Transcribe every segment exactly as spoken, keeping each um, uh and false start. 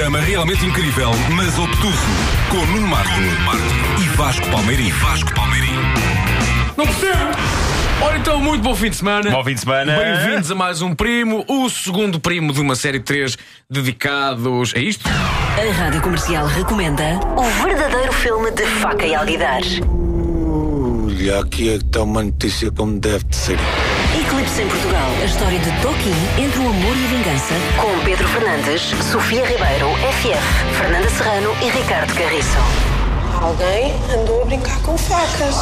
Programa realmente incrível, mas obtuso. Com Nuno Marco e Vasco Palmeirim. Vasco Palmeirim. Não percebo! Ora então, muito bom fim de semana. Bom fim de semana. Bem-vindos a mais um Primo, o segundo primo de uma série de três dedicados a isto. A Rádio Comercial recomenda o verdadeiro filme de Faca e Alguidar. E aqui é que está uma notícia como deve de ser. Eclipse em Portugal, a história de Toquinho entre o amor e a vingança, com Pedro Fernandes, Sofia Ribeiro, F F, Fernanda Serrano e Ricardo Carriço. Alguém andou a brincar com facas.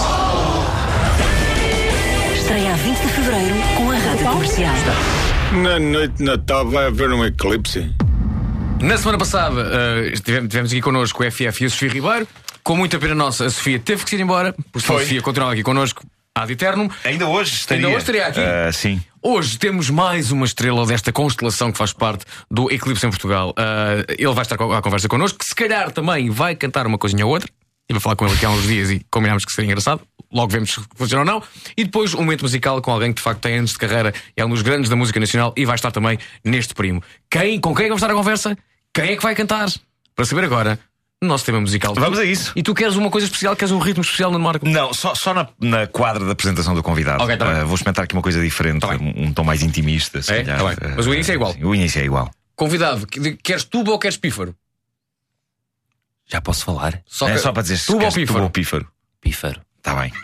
Estreia a vinte de fevereiro com a Rádio Comercial. Na noite de Natal vai haver um eclipse. Na semana passada uh, tivemos, tivemos aqui connosco o F F e a Sofia Ribeiro. Com muita pena nossa, a Sofia teve que se ir embora, porque a Sofia continuava aqui connosco ad eternum. Ainda hoje estaria. Ainda hoje estaria aqui. Uh, sim. Hoje temos mais uma estrela desta constelação que faz parte do Eclipse em Portugal. Uh, ele vai estar à conversa connosco, que se calhar também vai cantar uma coisinha ou outra. Estive a falar com ele aqui há uns dias e combinámos que seria engraçado. Logo vemos se funciona ou não. E depois um momento musical com alguém que de facto tem anos de carreira, é um dos grandes da música nacional e vai estar também neste primo. Quem, com quem é que vamos estar a conversa? Quem é que vai cantar? Para saber agora, no nosso tema musical. Vamos a isso. E tu queres uma coisa especial? Queres um ritmo especial no Marco? Não, só, só na, na quadra da apresentação do convidado. Ok, tá bem. uh, Vou experimentar aqui uma coisa diferente, Tá um, um tom mais intimista. Se É? calhar. Tá bem. Mas o início é igual. Sim, o início é igual. Convidado, que- queres tubo ou queres pífaro? Já posso falar? Só, É que- só para dizer se tubo ou queres pífaro? tubo ou pífaro. Pífaro. Está bem.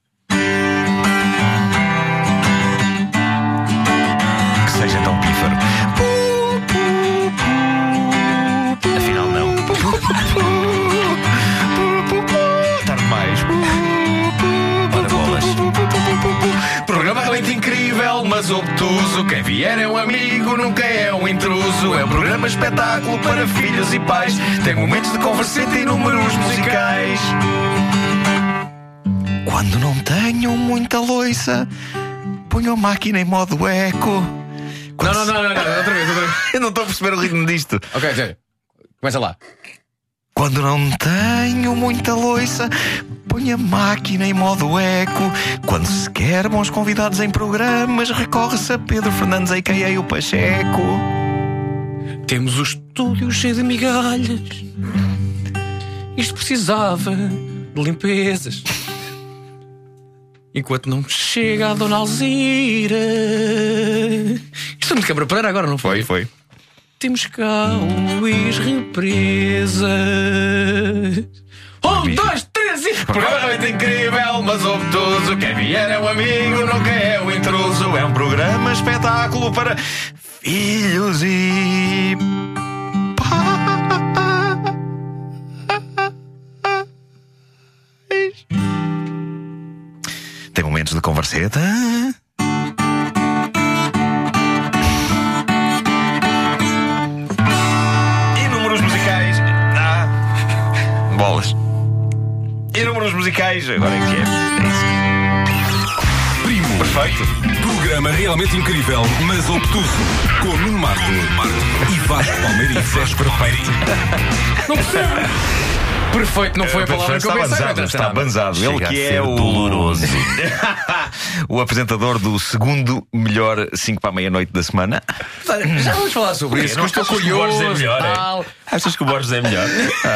Que seja então pífaro. Afinal, não. Tarde mais. Ora bolas. Programa realmente incrível, mas obtuso. Quem vier é um amigo, nunca é um intruso. É um programa espetáculo para filhos e pais. Tem momentos de converseta e números musicais. Quando não tenho muita loiça, ponho a máquina em modo eco. Não, Quando não, não, não, não, outra vez, outra vez. Eu não estou a perceber o ritmo disto. Ok, sério. Começa lá. Quando não tenho muita loiça, ponho a máquina em modo eco. Quando se quer bons convidados em programas, recorre-se a Pedro Fernandes, a k a o Pacheco. Temos o estúdio cheio de migalhas. Isto precisava de limpezas. Enquanto não chega a Dona Alzira. Isto me quebra para agora, não foi? Foi, foi. Temos cá o Luís Represas. Um, dois, três e... Programa realmente incrível, mas obtuso. Quem vier é um amigo, nunca é um intruso. É um programa espetáculo para filhos e pais. Tem momentos de converseta. E números musicais. Ah, bolas. E números musicais. Agora é que é. É isso. Primo. Perfeito. Programa realmente incrível, mas obtuso. Com Nuno Marco e Vasco Palmeirim. Vasco Palmeirim. Não percebo. Perfeito, não foi a palavra que eu está pensei. banzado, mas está nada. banzado. Ele Chega que a é ser o doloroso. o apresentador do segundo melhor cinco para a meia-noite da semana. Já vamos falar sobre isso, que eu estou achas que o Borges curioso. é melhor, é? tal. Achas que o Borges é melhor?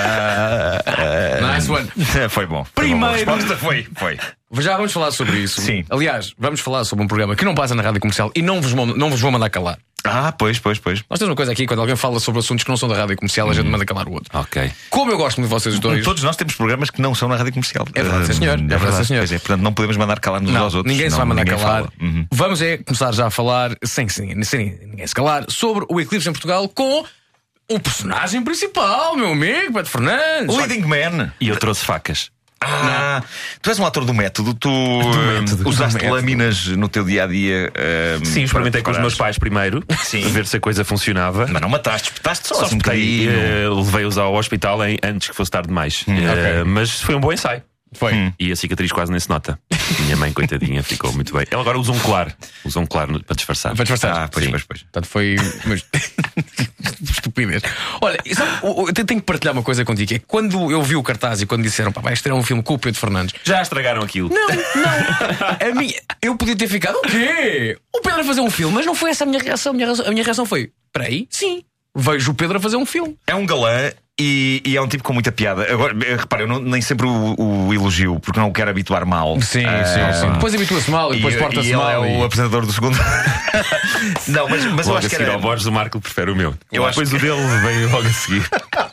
Nice one. Foi bom. Primeiro- Foi bom. A resposta foi. foi. Já vamos falar sobre isso. Sim. Aliás, vamos falar sobre um programa que não passa na rádio comercial e não vos vou, não vos vou mandar calar. Ah, pois, pois, pois. Nós temos uma coisa aqui, quando alguém fala sobre assuntos que não são da rádio comercial, a gente manda calar o outro. Ok. Como eu gosto muito de vocês dois. Todos nós temos programas que não são na rádio comercial. É verdade, sim, senhor. É É verdade, verdade, sim, senhor. Pois é, portanto, não podemos mandar calar uns Não, aos outros. ninguém se senão vai mandar ninguém calar. fala. Uhum. Vamos é começar já a falar, sem, sem, sem ninguém se calar, sobre o Eclipse em Portugal com o personagem principal, meu amigo, Pedro Fernandes. Leading Man. E eu trouxe facas. Ah, tu és um ator do método. Tu método, hum, usaste do método. lâminas no teu dia a dia. Sim, experimentei com os meus pais primeiro. Sim. A ver se a coisa funcionava. Mas não mataste, espetaste só, Só assim um espetei, bocadinho. eh, levei-os ao hospital em- antes que fosse tarde demais. Eh, ok. Mas foi um bom ensaio. Foi. E a cicatriz quase nem se nota. Minha mãe, coitadinha, ficou muito bem. Ela agora usa um colar. Usa um colar no- para disfarçar. Para disfarçar. Ah, pois, Sim. pois, pois. Portanto, foi. Mas... Estupidez. Olha, sabe, eu eu tenho que partilhar uma coisa contigo. É que quando eu vi o cartaz e quando disseram, pá, vai estrear um filme com o Pedro Fernandes. Já estragaram aquilo. Não, não. A minha, eu podia ter ficado. O quê? O Pedro a fazer um filme, mas não foi essa a minha reação. A minha, reação- a minha reação foi: espera aí, sim. vejo o Pedro a fazer um filme. É um galã e, e é um tipo com muita piada. Agora, repara, eu não, nem sempre o, o elogio, porque não o quero habituar mal. Sim, Ah, sim, sim. Depois habitua-se mal e depois e, porta-se e ele mal. é o e- apresentador do segundo. Não, mas, mas eu Logo acho a que seguir era. ao Borges, o Marco prefere o meu. Eu acho Depois que- o dele vem logo a seguir.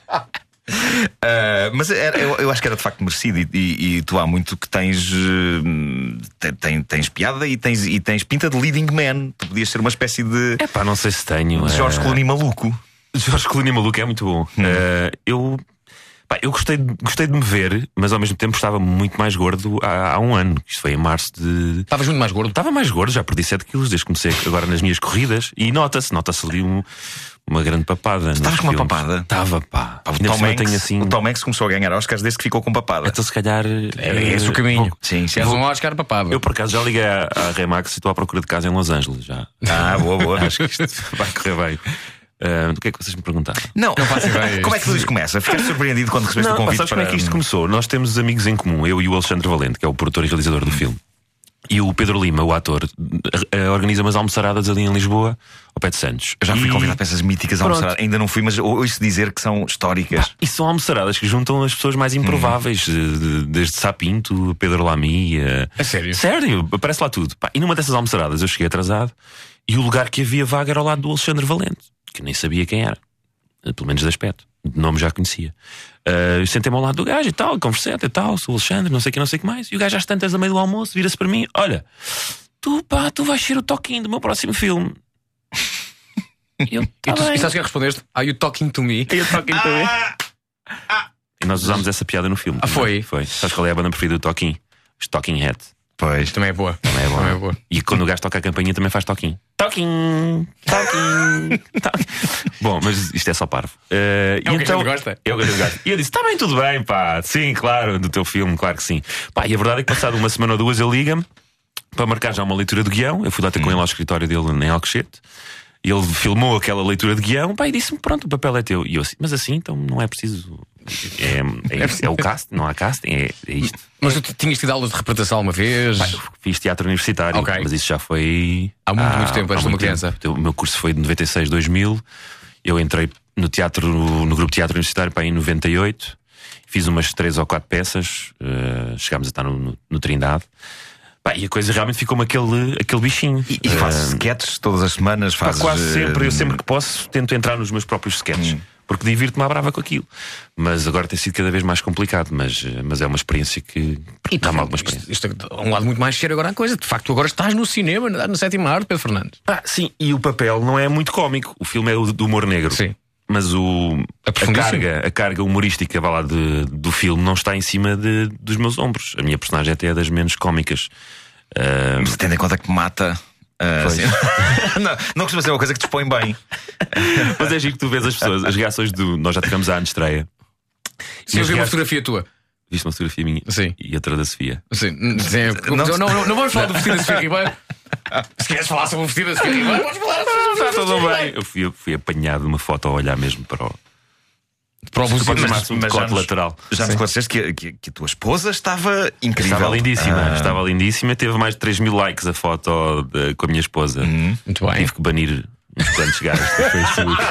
Uh, mas era- eu, eu acho que era de facto merecido e, e- e tu há muito que tens, uh, te- tem- tens piada e tens, e tens pinta de leading man. Tu podias ser uma espécie de É pá, não sei se tenho. George eh, Clooney maluco. George Clooney maluco é muito bom. Eh, eu pá, eu gostei, de- gostei de me ver, mas ao mesmo tempo estava muito mais gordo há, há um ano. Isto foi em março de. Estavas muito mais gordo. Estava mais gordo, já perdi sete quilos desde que comecei agora nas minhas corridas. E nota-se, nota-se ali um- uma grande papada. Estavas com uma papada? Estava, pá. Pá, o, Ainda por Tom cima Hanks, tenho assim. o Tom Hanks começou a ganhar Oscars desde que ficou com papada. Então, se calhar. É esse o caminho. Sim, sim. És um Oscar papado. Eu, por acaso, já liguei à, à Remax e estou à procura de casa em Los Angeles. Já. Ah, boa, boa. Acho que isto vai correr bem. Ah, o que é que vocês me perguntaram? Não, Não faço ideia. como é que tudo isto começa? Ficaste surpreendido quando recebeste Não, o pá, convite sabes para... como é que isto começou? Nós temos amigos em comum, eu e o Alexandre Valente, que é o produtor e realizador do filme. E o Pedro Lima, o ator, eh, organiza umas almoçaradas ali em Lisboa, ao pé de Santos. Eu já fui E- convidado para essas míticas a Pronto. almoçar. Ainda não fui, mas ouço dizer que são históricas. E são almoçaradas que juntam as pessoas mais improváveis, eh, de- desde Sapinto, Pedro Lamy. eh, A sério? Sério, aparece lá tudo. Pá, e numa dessas almoçaradas eu cheguei atrasado e o lugar que havia vaga era ao lado do Alexandre Valente, que eu nem sabia quem era, eh, pelo menos de aspecto. De nome já conhecia. Eh, eu sentei-me ao lado do gajo e tal, conversei e tal, sou o Alexandre, não sei o que, não sei o que mais. E o gajo às tantas a meio do almoço vira-se para mim: olha, tu pá, tu vais ser o toquinho do meu próximo filme. E eu, E tá tu bem. e sabes o que é que respondeste? Are you talking to me? E eu toquinho também. E nós usámos essa piada no filme. Ah, foi? Foi. Sabes qual é a banda preferida do Toquinho? Os Talking Head. Pois. Também é boa. Também é bom. Também é boa. E quando o gajo toca a campainha também faz toquinho. Toquinho, toquinho, toquinho. Bom, mas isto é só parvo. Uh, É o que a gente gosta. É o que a gente gosta. E eu disse: está bem, tudo bem, pá. Sim, claro, do teu filme, claro que sim. Pá, e a verdade é que passado uma semana ou duas ele liga-me para marcar já uma leitura de guião. Eu fui lá ter com ele ao escritório dele em Alcochete. E ele filmou aquela leitura de guião, pá, e disse-me: pronto, o papel é teu. E eu assim: mas assim, então não é preciso. É, é, é o cast, não há casting, é, é isto. Mas tu tinhas tido aulas de representação uma vez? Pá, eu fiz teatro universitário, Ok. mas isso já foi Há muito, muito tempo, antes de uma criança. tempo. O meu curso foi de noventa e seis, dois mil. Eu entrei no teatro, no grupo de teatro universitário para em noventa e oito. Fiz umas três ou quatro peças. uh, chegámos a estar no, no, no Trindade. Pá, e a coisa realmente ficou-me aquele, aquele bichinho. E, e fazes Uh, sketches todas as semanas? pá, Fazes, quase eh, sempre, eu sempre que posso tento entrar nos meus próprios sketches. Porque divirto-me à brava com aquilo. Mas agora tem sido cada vez mais complicado. Mas, mas é uma experiência que dá-me alguma experiência. Isto, isto é um lado muito mais sério agora a coisa. De facto, tu agora estás no cinema, na, na sétima arte, Pedro Fernandes. Ah, sim, e o papel não é muito cómico. O filme é o do humor negro. Sim. Mas o, É a, profundíssimo. carga, a carga humorística vá lá, de, do filme não está em cima de, dos meus ombros. A minha personagem até é das menos cómicas. Ah, Mas tendo em conta que mata. ah, Pois. assim. não, não costuma ser uma coisa que te expõe bem. mas é giro que tu vês as pessoas, as reações do. Nós já tivemos a antestreia. Se eu as ver uma reações- fotografia tua. Viste uma fotografia minha Sim. e outra da Sofia. Sim, sim, Não- não, não, não, não vamos falar do vestido da Sofia Ribeiro. Se queres falar sobre o vestido da Sofia Ribeiro, vamos falar sobre o Está vestido da tudo Sofia bem. Ribeiro. Eu fui, eu fui apanhado numa foto a olhar mesmo para o. Para o Tu podes vestido, chamar mas- um mas já decote nos- lateral. Já me esclareceste que, que, que a tua esposa estava incrível. Estava lindíssima, Ah, estava lindíssima. Teve mais de três mil likes a foto de- com a minha esposa. Muito bem. Tive que banir uns quantos gajos do Facebook.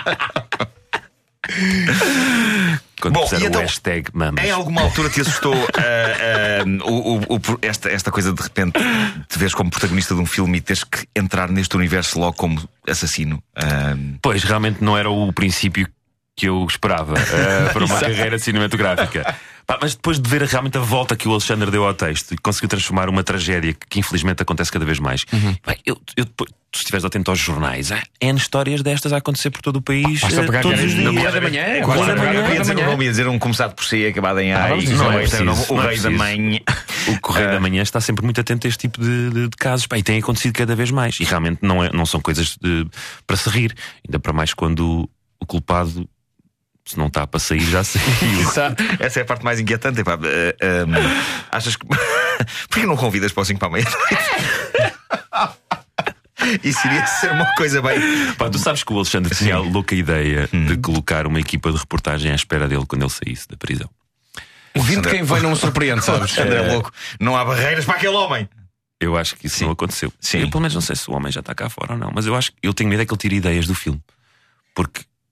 Quando Bom, puseram e então, o hashtag mamas. Em alguma altura te assustou ah, ah, o, o- o- esta, esta coisa de repente te vês como protagonista de um filme e teres que entrar neste universo logo como assassino? Ah, Pois, realmente não era o princípio que eu esperava eh, para uma carreira cinematográfica. Pá, mas depois de ver realmente a volta que o Alexandre deu ao texto e conseguiu transformar uma tragédia que, que infelizmente acontece cada vez mais. Pá, eu, eu depois, tu estiveres atento aos jornais, há N histórias destas a acontecer por todo o país Basta eh, pegar todos aqui os na dias. Correio da Manhã, Quase Correio da não Manhã, ia Correio dizer da o Manhã. nome, ia dizer um começado por C acabado em A. Ah, vamos e dizer, não não é é preciso, preciso, o não é Rei da preciso. Mãe. O Correio da Manhã está sempre muito atento a este tipo de, de- de casos. Pá, e tem acontecido cada vez mais. E realmente não, é, não são coisas de- para se rir. Ainda para mais quando o culpado, se não está para sair, já saiu. Exato. Essa é a parte mais inquietante. Epá, ah, ah, achas que. Porquê não convidas para o cinco para a meia-noite? Isso iria ser uma coisa bem. Pá, tu sabes que o Alexandre tinha a louca ideia de colocar uma equipa de reportagem à espera dele quando ele saísse da prisão. Vindo quem vem não me surpreende, sabes? André é louco. Não há barreiras para aquele homem. Eu acho que isso Sim. não aconteceu. Sim. Eu pelo menos não sei se o homem já está cá fora ou não, mas eu acho que eu tenho medo é que ele tire ideias do filme. Porque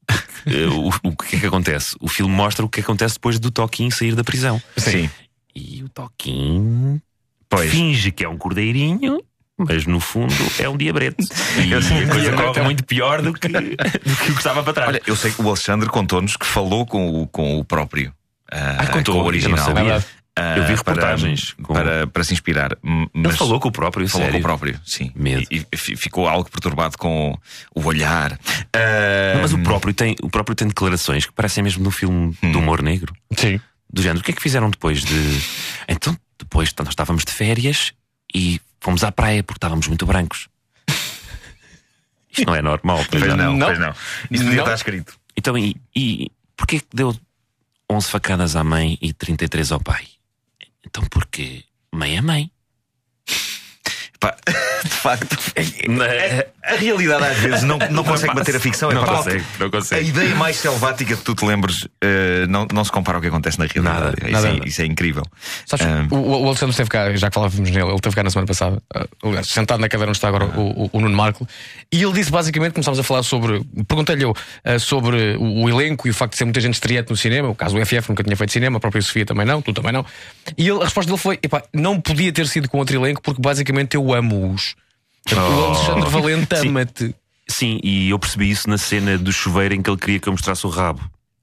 uh, o, o que é que acontece? O filme mostra o que acontece depois do Toquinho sair da prisão. Sim. E o Toquinho Pois. finge que é um cordeirinho, mas no fundo é um diabrete. E Eu sei, a coisa diabrete corre é um- muito pior do que, do que o que estava para trás. Olha, eu sei que o Alexandre contou-nos que falou com o, com o próprio. ah, Ah, contou, com o eu original. não sabia. Ah, Eu vi para- reportagens com- para, para se inspirar. M- Ele Mas falou com o próprio, falou com sério. o próprio, sim. Medo. E, e fi- ficou algo perturbado com o olhar. Ah, Não, mas o próprio, tem, o próprio tem declarações que parecem mesmo no filme Hum. do humor negro. Sim. Do género, o que é que fizeram depois de. Então, depois nós estávamos de férias e fomos à praia porque estávamos muito brancos. Isto não é normal. pois Pois não. não, Não. pois não. Isso podia Não. estar escrito. Então, e, e porquê que deu onze facadas à mãe e trinta e três ao pai? Então, porque mãe é mãe. Pá, de facto, É, a realidade às vezes não, não consegue bater a ficção. Não É pá, consegue, não A consegue. ideia mais selvática que tu te lembres eh, não, não se compara ao que acontece na realidade. Nada, isso, nada. É, isso é incrível. Sabes, Ah. o, o Alexandre esteve cá, já que falávamos nele, ele esteve cá na semana passada, ah, aliás, sentado na cadeira onde está agora o, o, o Nuno Marco, e ele disse basicamente, começámos a falar sobre, perguntei-lhe eu ah, sobre o, o elenco e o facto de ser muita gente estreante no cinema, o caso do F F nunca tinha feito cinema, a própria Sofia também não, tu também não, e ele, a resposta dele foi: epá, não podia ter sido com outro elenco porque basicamente eu amo-os. Portanto, O Alexandre Valente Sim. ama-te. Sim, e eu percebi isso na cena do chuveiro em que ele queria que eu mostrasse o rabo.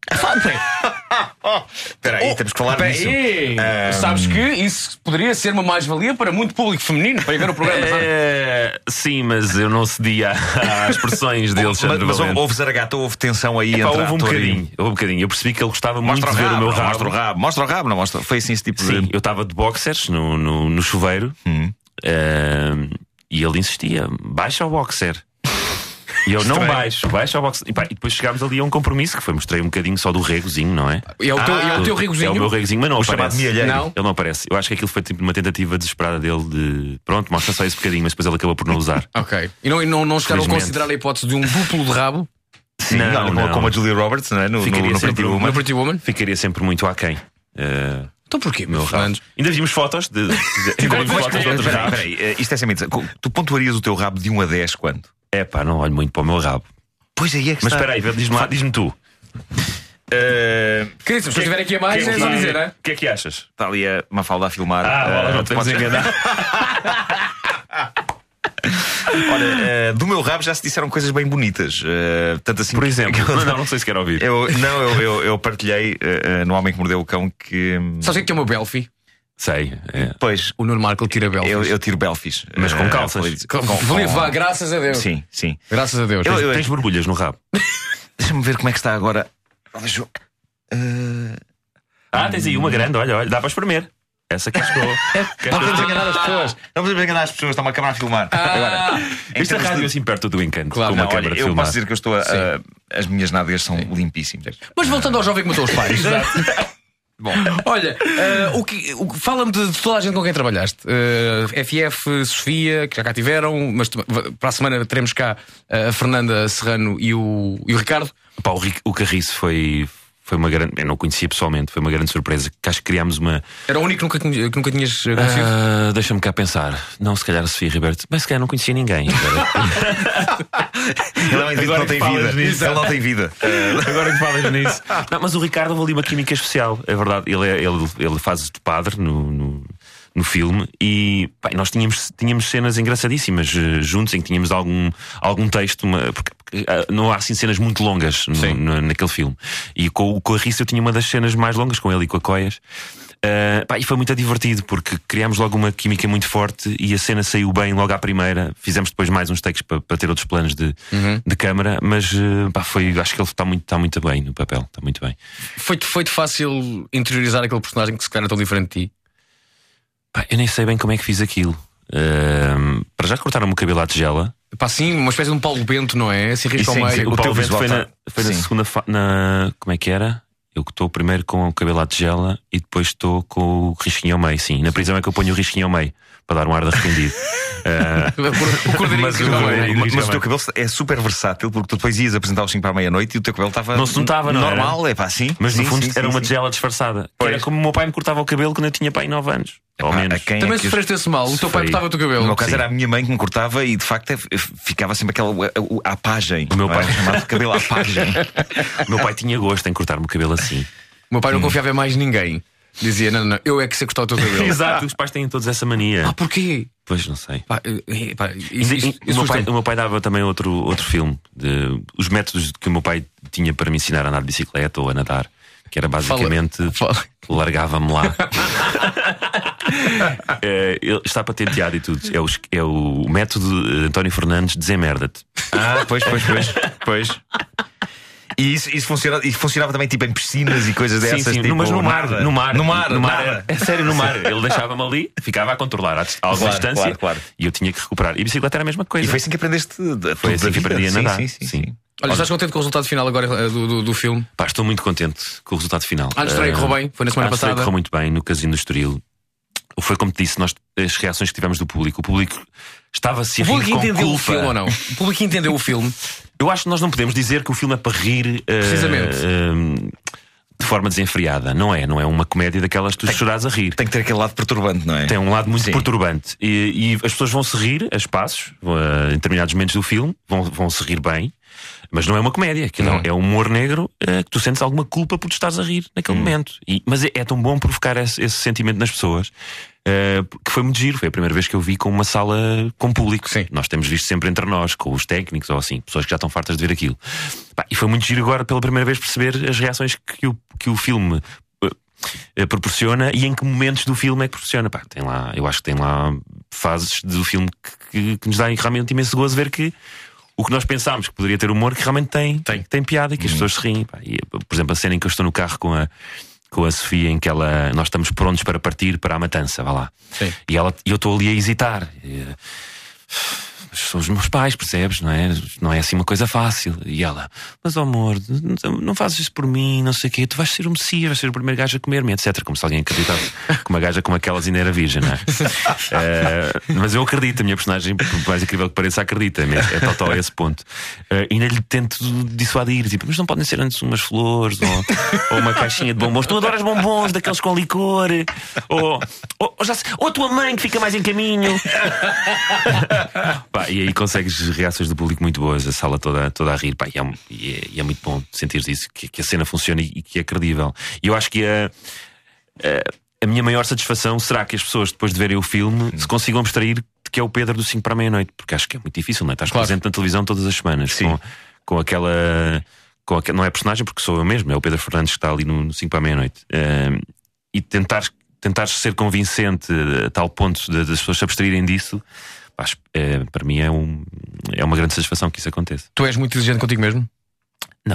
Espera aí, temos que falar Espera disso. aí. Ah, Sabes que isso poderia ser uma mais-valia para muito público feminino para ir ver o programa. sabe? É, sim, mas eu não cedi à- às expressões dele, Mas, Alexandre mas Valente. houve zaragata, houve tensão aí Epá, entre houve um ator e- bocadinho, houve um bocadinho. Eu percebi que ele gostava Mostra muito o de ver rabo, o meu não, rabo. mostra o rabo, mostra o rabo, não mostra. Foi assim esse tipo Sim, de. eu estava de boxers no, no, no chuveiro eh, e ele insistia: baixa o boxer. E eu não Estranho. baixo, baixa o boxer. E, pá, e depois chegámos ali a um compromisso que foi: mostrei um bocadinho só do regozinho, não é? E é o teu, Ah, e é o teu rigozinho. É o meu regozinho, mas não O chamado aparece. mielheiro. Não. Ele não aparece. Eu acho que aquilo foi tipo uma tentativa desesperada dele de pronto, mostra só esse bocadinho, mas depois ele acabou por não usar. Ok. E não, e não, não chegaram a Felizmente. considerar a hipótese de um duplo de rabo Sim, Não, olha, como- não. como a Julia Roberts, não é? No, no, Ficaria no sempre Pretty um- Woman. no Pretty Woman? Ficaria sempre muito aquém. Eh, Então porquê, meu meu rabo. Fernandes? Ainda vimos fotos de. de- ainda vimos Mas, fotos de espera outros aí, rabos. espera aí, eh, isto é sem mentira. Tu pontuarias o teu rabo de um a dez quando? É pá, não olho muito para o meu rabo. Pois aí é que Mas está. espera aí, diz-me lá, diz-me tu. Eh, Querido, se eu estiver aqui a mais, é só dizer, é? O que é que achas? Está ali a Mafalda a filmar. Ah, Eh, bola, não te podemos podes- enganar. Olha, eh, do meu rabo já se disseram coisas bem bonitas. eh, tanto assim Por que- exemplo, que eu- não, não, não sei se quero ouvir. Eu, não, eu, eu, eu partilhei eh, eh, no Homem que Mordeu o Cão que. hum, Sabes o que é que é uma belfi? Sei. É. Pois, O Nuno Marco tira belfis. eu, eu tiro belfis. Mas com Eh, calças. falei- Com- com- Valeu, com- vá, graças a Deus. Sim, sim. Graças a Deus. Eu- eu- Tens borbulhas no rabo. Deixa-me ver como é que está agora. Deixa eu- eh, Ah, tens aí uma grande, olha, olha, dá para espremer. Essa que estou. Não podemos enganar as pessoas. Não podemos enganar as pessoas, está uma câmara a filmar. Agora, em Esta termos rádio de- assim perto do encanto, Claro, com uma Não, olha, câmara de eu filmar. posso dizer que eu estou a, a- as minhas nádegas são limpíssimas. Mas voltando ao jovem que matou os pais. Bom, olha, eh, o que, o que- fala-me de, de toda a gente com quem trabalhaste. Eh, F F, Sofia, que já cá tiveram, mas tu- para a semana teremos cá eh, a Fernanda Serrano e o, e o Ricardo. Pá, o, Ric- o Carriço foi, foi uma grande. Eu não o conhecia pessoalmente, foi uma grande surpresa. Que acho que criámos uma. Era o único que nunca, tinha- que nunca tinhas eh, conhecido. Ah, Deixa-me cá pensar. Não, se calhar a Sofia Ribeiro. Mas se calhar não conhecia ninguém. Ele é um indivíduo que não tem que falas vida. nisso. Ele não tem vida. Agora que falas nisso. Não, mas o Ricardo houve ali uma química especial, é verdade. Ele, é- ele, ele faz de padre no, no, no filme e pá, nós tínhamos, tínhamos cenas engraçadíssimas eh, juntos, em que tínhamos algum, algum texto, uma- porque, porque, ah, não há assim cenas muito longas no- Sim. no- naquele filme. E com, o- com a Rissa eu tinha uma das cenas mais longas com ele e com a Coias. Uh, pá, e foi muito divertido porque criámos logo uma química muito forte e a cena saiu bem logo à primeira. Fizemos depois mais uns takes para, para ter outros planos de, de câmara, mas uh, pá, foi, acho que ele está muito, está muito bem no papel, está muito bem. Foi-te foi-te fácil interiorizar aquele personagem que se calhar é tão diferente de ti? Pá, eu nem sei bem como é que fiz aquilo. Uh, para já cortaram-me o cabelo à tigela. Pá, sim, uma espécie de um Paulo Bento, não é? Se risca ao Sim, meio. sim. O, O Paulo teu Bento visual foi, na, tá- foi na sim. segunda fa- na Como é que era? Eu que estou primeiro com o cabelo à tigela e depois estou com o risquinho ao meio, sim. Na prisão é que eu ponho o risquinho ao meio para dar um ar de arrependido. Uh, O cordeirinho Mas, que o, não é? Cordeirinho. mas o teu cabelo é super versátil porque tu depois ias apresentar os cinco para a meia-noite e o teu cabelo estava. Não se notava, não era? normal, é pá, sim. Mas no Sim, fundo sim, era sim, uma sim. tigela disfarçada. Pois. Era como o meu pai me cortava o cabelo quando eu tinha pai nove anos. Ao menos. A quem Também é que sofreste esse mal. O teu pai Sofri. cortava o teu No cabelo. meu caso Sim. era a minha mãe que me cortava e de facto é- ficava sempre aquela a, a, a pagem. O meu não é? pai- Chamado cabelo à pagem. O meu pai tinha gosto em cortar-me o cabelo assim. O meu pai não confiava em mais ninguém. Dizia: não, não, eu é que sei cortar o teu cabelo. Exato, os pais têm todos essa mania. Ah, porquê? Pois não sei. Pá, eh, pá, isso, Ainda- isso, o, isso meu pai, assusta-me. o meu pai dava também outro, outro filme de os métodos que o meu pai tinha para me ensinar a andar de bicicleta ou a nadar, que era basicamente Fala. largava-me lá. É, ele está patenteado e tudo. É o, é o método eh, António Fernandes desemerda-te. Ah, pois, pois, pois, pois. E isso, isso, funcionava, isso funcionava também tipo em piscinas e coisas dessas. Sim, sim, tipo, mas no mar, nada. no mar, no mar, no mar, nada. é sério, no mar. Ele deixava-me ali, ficava a controlar a, dis- a alguma Claro, distância claro, claro. e eu tinha que recuperar. E bicicleta era a mesma coisa. E foi assim que aprendeste tudo Foi assim da que vida. aprendi a Sim, nadar. Sim, sim, Sim. sim. Olha, estás contente com o resultado final agora eh, do, do, do filme? Pá, estou muito contente com o resultado final. Ah, a estreia Ah, correu bem? Foi na semana a estreia passada? correu muito bem no Casino do Estoril. Foi como te disse, nós, as reações que tivemos do público. O público estava-se a O rir público com entendeu o culpa. filme ou não? O público entendeu o filme. Eu acho que nós não podemos dizer que o filme é para rir eh, Precisamente. eh, de forma desenfreada. Não é, não é uma comédia daquelas que tu choras a rir. Tem que ter aquele lado perturbante, não é? Tem um lado muito Sim. perturbante. E, e as pessoas vão se rir a espaços, eh, em determinados momentos do filme, vão, vão se rir bem, mas não é uma comédia. Que não, é um humor negro eh, que tu sentes alguma culpa por tu estares a rir naquele momento. E, mas é, é tão bom provocar esse, esse sentimento nas pessoas. eh, que foi muito giro. Foi a primeira vez que eu vi com uma sala com público. Sim. Nós temos visto sempre entre nós, com os técnicos ou assim, pessoas que já estão fartas de ver aquilo. Pá, e foi muito giro agora pela primeira vez perceber as reações que o, que o filme eh, proporciona e em que momentos do filme é que proporciona. Pá, tem lá, eu acho que tem lá fases do filme que, que, que nos dá realmente imenso gozo ver que o que nós pensámos que poderia ter humor, que realmente tem, Tem. tem piada e que as pessoas se riem. Pá. E, por exemplo, a cena em que eu estou no carro com a, com a Sofia, em que ela, nós estamos prontos para partir para a matança, vá lá. Sim. E ela, e eu estou ali a hesitar. E, são os meus pais, percebes? Não é? Não é assim uma coisa fácil. E ela, mas oh, amor, não, não fazes isso por mim, não sei o quê, tu vais ser o Messias, vais ser o primeiro gajo a comer-me, etcétera. Como se alguém acreditasse que uma gaja como aquelas ainda era virgem, não é? Eh, mas eu acredito, a minha personagem, por mais incrível que pareça, acredita, é total a esse ponto. Eh, ainda lhe tento dissuadir, tipo, mas não podem ser antes umas flores ou, ou uma caixinha de bombons. Tu adoras bombons daqueles com licor, ou, ou, ou, já sei, ou a tua mãe que fica mais em caminho. Pá, e aí consegues reações do público muito boas, a sala toda, toda a rir. Pá, e, é, e, é, e é muito bom sentir isso, que, que a cena funciona e, e que é credível. E eu acho que a, a, a minha maior satisfação será que as pessoas, depois de verem o filme, hum. se consigam abstrair de que é o Pedro do cinco para a meia-noite, porque acho que é muito difícil, não é? Estás Claro. presente na televisão todas as semanas, com, com aquela. Com aquela não é personagem, porque sou eu mesmo, é o Pedro Fernandes que está ali no, no cinco para a meia-noite. Um, e tentar, tentar ser convincente a tal ponto de, das pessoas se abstraírem disso. Acho, é, para mim é, um, é uma grande satisfação que isso aconteça. Tu és muito exigente contigo mesmo? Não.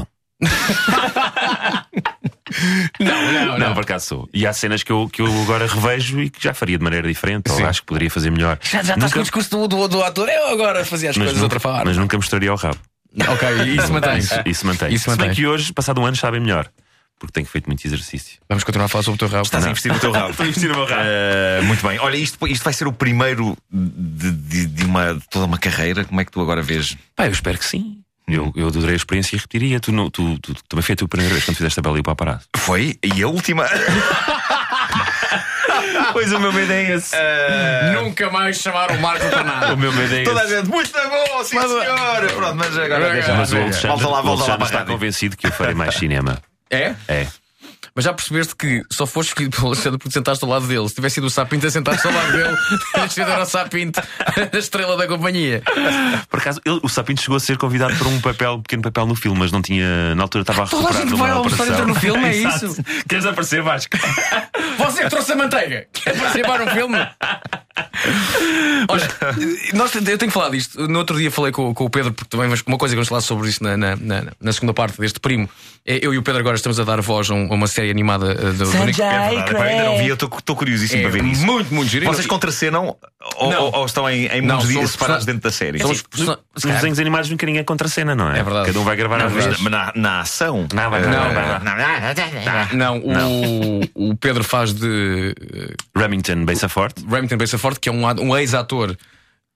Não, não, Não, por acaso sou. E há cenas que eu, que eu agora revejo e que já faria de maneira diferente, Sim. ou acho que poderia fazer melhor. Já, já estás Nunca- com o discurso do, do, do ator. Eu agora fazia as mas, coisas de outra nunca, forma. mas nunca mostraria ao rabo. Ok, isso mantém. Isso, isso mantém. Isso Se bem mantém. que hoje, passado um ano, sabem melhor. Porque tenho feito muito exercício. Vamos continuar a falar sobre o teu rabo. Estás a investir no teu rabo. Estou a investir no meu rabo. Uh, muito bem. Olha, isto, isto vai ser o primeiro de, de, de uma, de toda uma carreira. Como é que tu agora vês? Pá, eu espero que sim. Eu, eu adorei a experiência e repetiria. Tu, não- tu, tu, tu também foi a tua primeira vez quando fizeste a Bela e o Paparazzo. Foi? E a última? Pois o meu medo é esse. Nunca mais chamar o Marco para nada. O meu medo é Toda a esse. gente, muito bom, sim senhor. Pronto, mas agora deixa Mas o lá. Alexandre, Volta lá, o volta lá Alexandre para a está rádio. convencido que eu farei mais cinema. É? É. Mas já percebeste que só foste escolhido pelo Alexandre porque sentaste ao lado dele. Se tivesse sido o Sapinto a sentar-se ao lado dele, terias sido era o Sapinto, a estrela da companhia. Por acaso, ele- o Sapinto chegou a ser convidado para um papel, um pequeno papel no filme, mas não tinha. Na altura estava a Toda a recuperar gente de uma vai ao operação. Alexandre no filme, é Exato. isso? Queres aparecer, Vasco? Você que trouxe a manteiga. Quer participar num filme? Olha, nós, eu tenho que falar disto. No outro dia falei com, com o Pedro, porque também mas uma coisa que vamos falar sobre isso na, na, na, na segunda parte deste primo. É, eu e o Pedro agora estamos a dar voz a, um- a uma série animada uh, do, do Nick. É verdade, pá, ainda não vi, eu estou curiosíssimo É para ver isso. muito, muito giro. Vocês contracenam ou, Não. ou, ou estão em, em Não, mundos somos separados person- dentro da série? Somos Sim. person- Nos desenhos animados nunca ninguém contracena, não é? É verdade. Cada um vai gravar a Não, vez. mas na, na ação. Não, vai, eh, vai, vai, vai. Não, o, o Pedro faz de uh, Remington Bessa Forte. Remington Bessa Forte, que é um, um ex-ator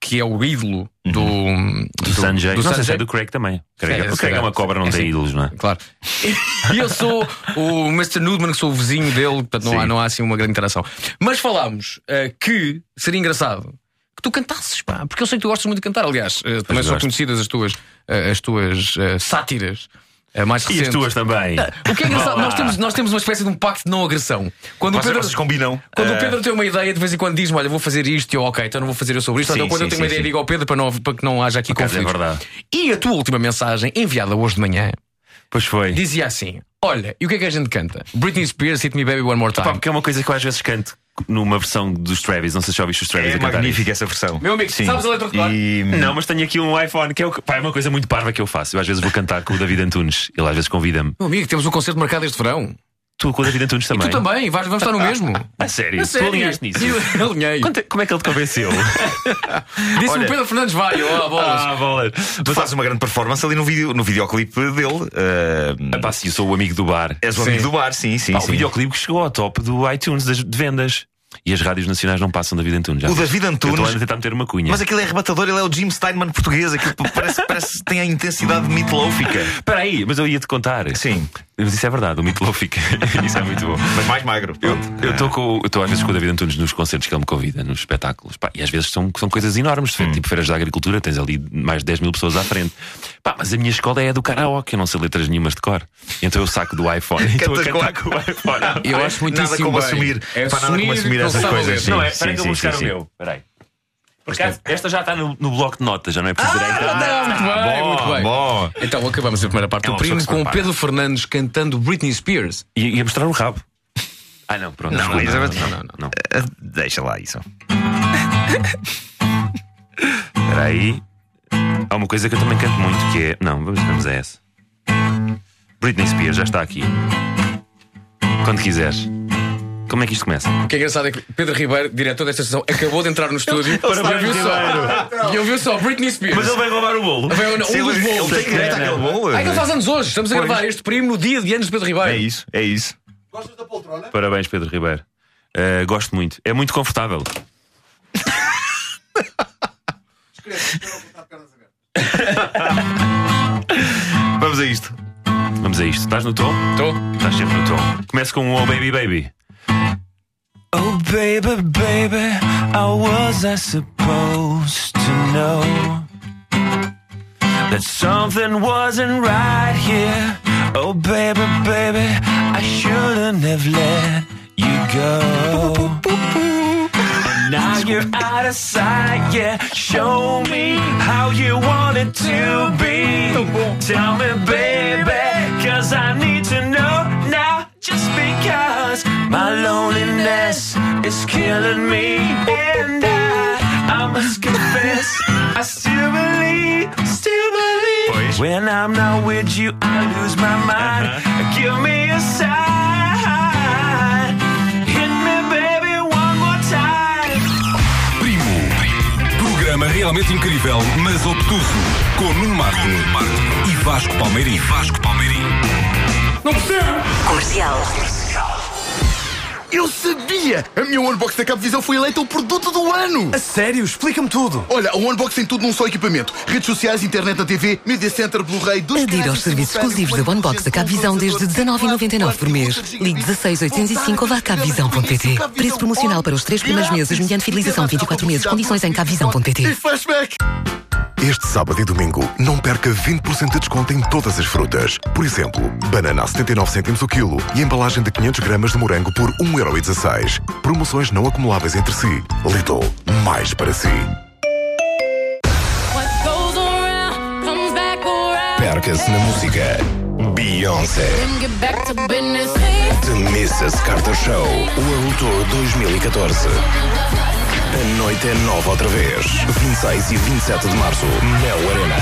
que é o ídolo do, do, do Sanjay. do não sei Sanjay. se é do Craig também. Craig, É, o Craig é uma cobra, não é tem assim. ídolos, não é? Claro. E eu sou o mister Newman, que sou o vizinho dele, portanto não há, não há assim uma grande interação. Mas falámos uh, que seria engraçado que tu cantasses, pá, porque eu sei que tu gostas muito de cantar. Aliás, uh, também são gosto. conhecidas as tuas, uh, as tuas uh, sátiras. Uh, mais E as recentes. tuas também. O que é engraçado, Vá lá. nós temos, nós temos uma espécie de um pacto de não agressão. Quando o Vocês, Pedro, vocês combinam. quando eh, o Pedro tem uma ideia, de vez em quando diz-me: olha, vou fazer isto, e eu, ok, então não vou fazer eu sobre isto. Sim, Então quando sim, eu tenho sim, uma ideia, sim. digo ao Pedro para, não, para que não haja aqui Por acaso é conflitos. verdade. E a tua última mensagem, enviada hoje de manhã, Pois foi. dizia assim: olha, e o que é que a gente canta? Britney Spears, Hit Me Baby One More Time. Pá, porque é uma coisa que eu às vezes canto numa versão dos Travis. Não sei se já ouviste os Travis É a cantar magnífica isso. essa versão. Meu amigo, Sim. sabes a letra de cor? E... Não, mas tenho aqui um iPhone que é, o que- pá, é uma coisa muito parva que eu faço. Eu às vezes vou cantar com o David Antunes. Ele às vezes convida-me. Meu amigo, temos um concerto marcado este verão. Tu com o David Antunes também. E tu também, vais, vamos estar no mesmo. A sério? A Tu sério? alinhaste nisso? Eu alinhei. Quanto- Como é que ele te convenceu? Disse-me Olha- o Pedro Fernandes vai, ó, bolas. ah, bola. Tu fazes uma grande performance ali no, vídeo, no videoclipe dele. eh, Pá, sim, eu sou o amigo do bar. és o Sim. amigo do bar, sim, sim. Pá, sim. o videoclipe que chegou ao top do iTunes das, de vendas. E as rádios nacionais não passam David Antunes. já O viste? David Antunes- Eu estou a tentar meter uma cunha. Mas aquilo é arrebatador, ele é o Jim Steinman português. Aquilo parece, parece que tem a intensidade meatloafica. Espera aí, mas eu ia-te contar. Sim. Mas isso é verdade, o Meatloaf. Isso é muito bom. Mas mais magro. Eu pronto. estou com, eu estou às vezes com o David Antunes nos concertos que ele me convida, nos espetáculos. Pá, e às vezes são, são coisas enormes, Hum. tipo feiras da agricultura, tens ali mais de dez mil pessoas à frente. Pá, mas a minha escola é a do karaoke, eu não sei letras nenhumas de cor. Então eu saco do iPhone e estou a Cantas cantar com o iPhone. Eu acho muitíssimo Nada como bem. assumir. É Pá, nada como assumir não essas sabe coisas. ler. Sim, Não é? sim, Espera que eu sim, vou buscar sim, o sim. meu. Espera aí. Por acaso, esta já está no, no bloco de notas, já não é preciso direito. Ah, muito bem, muito bem. Bom. Então acabamos a primeira parte É do uma pessoa primo que se com o prepara. Pedro Fernandes cantando Britney Spears. E ia mostrar o rabo. Ah, não, pronto. Não, desculpa. Elizabeth, não, não, não. não. Ah, deixa lá isso. Espera aí. Há uma coisa que eu também canto muito que é. Não, vamos, vamos a essa. Britney Spears já está aqui. Quando quiseres. Como é que isto começa? O que é engraçado é que Pedro Ribeiro, diretor desta estação, acabou de entrar no estúdio e ouviu só, e ouviu só Britney Spears. Mas ele vai roubar o bolo. Veio um Sim, dos ele, bolos. ele tem direito àquele bolo. Ah, ele faz anos hoje. Estamos a gravar este primo no dia de anos de Pedro Ribeiro. É isso, é isso. Parabéns, Pedro Ribeiro. Uh, gosto muito. É muito confortável. Vamos a isto. Vamos a isto. Estás no tom? Estou. Estás sempre no tom. Começa com um Oh Baby Baby. Oh baby, baby, how was I supposed to know that something wasn't right here? Oh baby, baby, I shouldn't have let you go. And now you're out of sight, yeah. Show me how you want it to be. Tell me, baby, cause I need to know now. Just because my loneliness is killing me, and I, I must confess, I still believe, still believe. Pois. When I'm not with you, I lose my mind. Give me a sign, hit me, baby, one more time. Primo. Programa realmente incrível, mas obtuso. Com Nuno Marco e Vasco Palmeirim. Vasco Palmeirim. Não percebo. Comercial. Eu sabia! A minha Onebox da Cabvisão foi eleita o produto do ano! A sério? Explica-me tudo. Olha, a Onebox tem tudo num só equipamento. Redes sociais, internet na T V, Media Center, Blu-ray, dois Adira aos serviços exclusivos da OneBox da Cabvisão desde dezenove vírgula noventa e nove por mês. Ligue dezasseis oitocentos e cinco ou vá a cabvisão ponto pt. Preço promocional para os três primeiros meses mediante fidelização de vinte e quatro meses. Condições em cabvisão ponto E pt. flashback! Este sábado e domingo, não perca vinte por cento de desconto em todas as frutas. Por exemplo, banana a setenta e nove cêntimos o quilo e embalagem de quinhentos gramas de morango por um euro e dezasseis. Promoções não acumuláveis entre si. Lidl, mais para si. Perca-se na música. Beyoncé. The Missus Carter Show World Tour dois mil e catorze. A noite é nova outra vez. vinte e seis e vinte e sete de março, Mel Arena.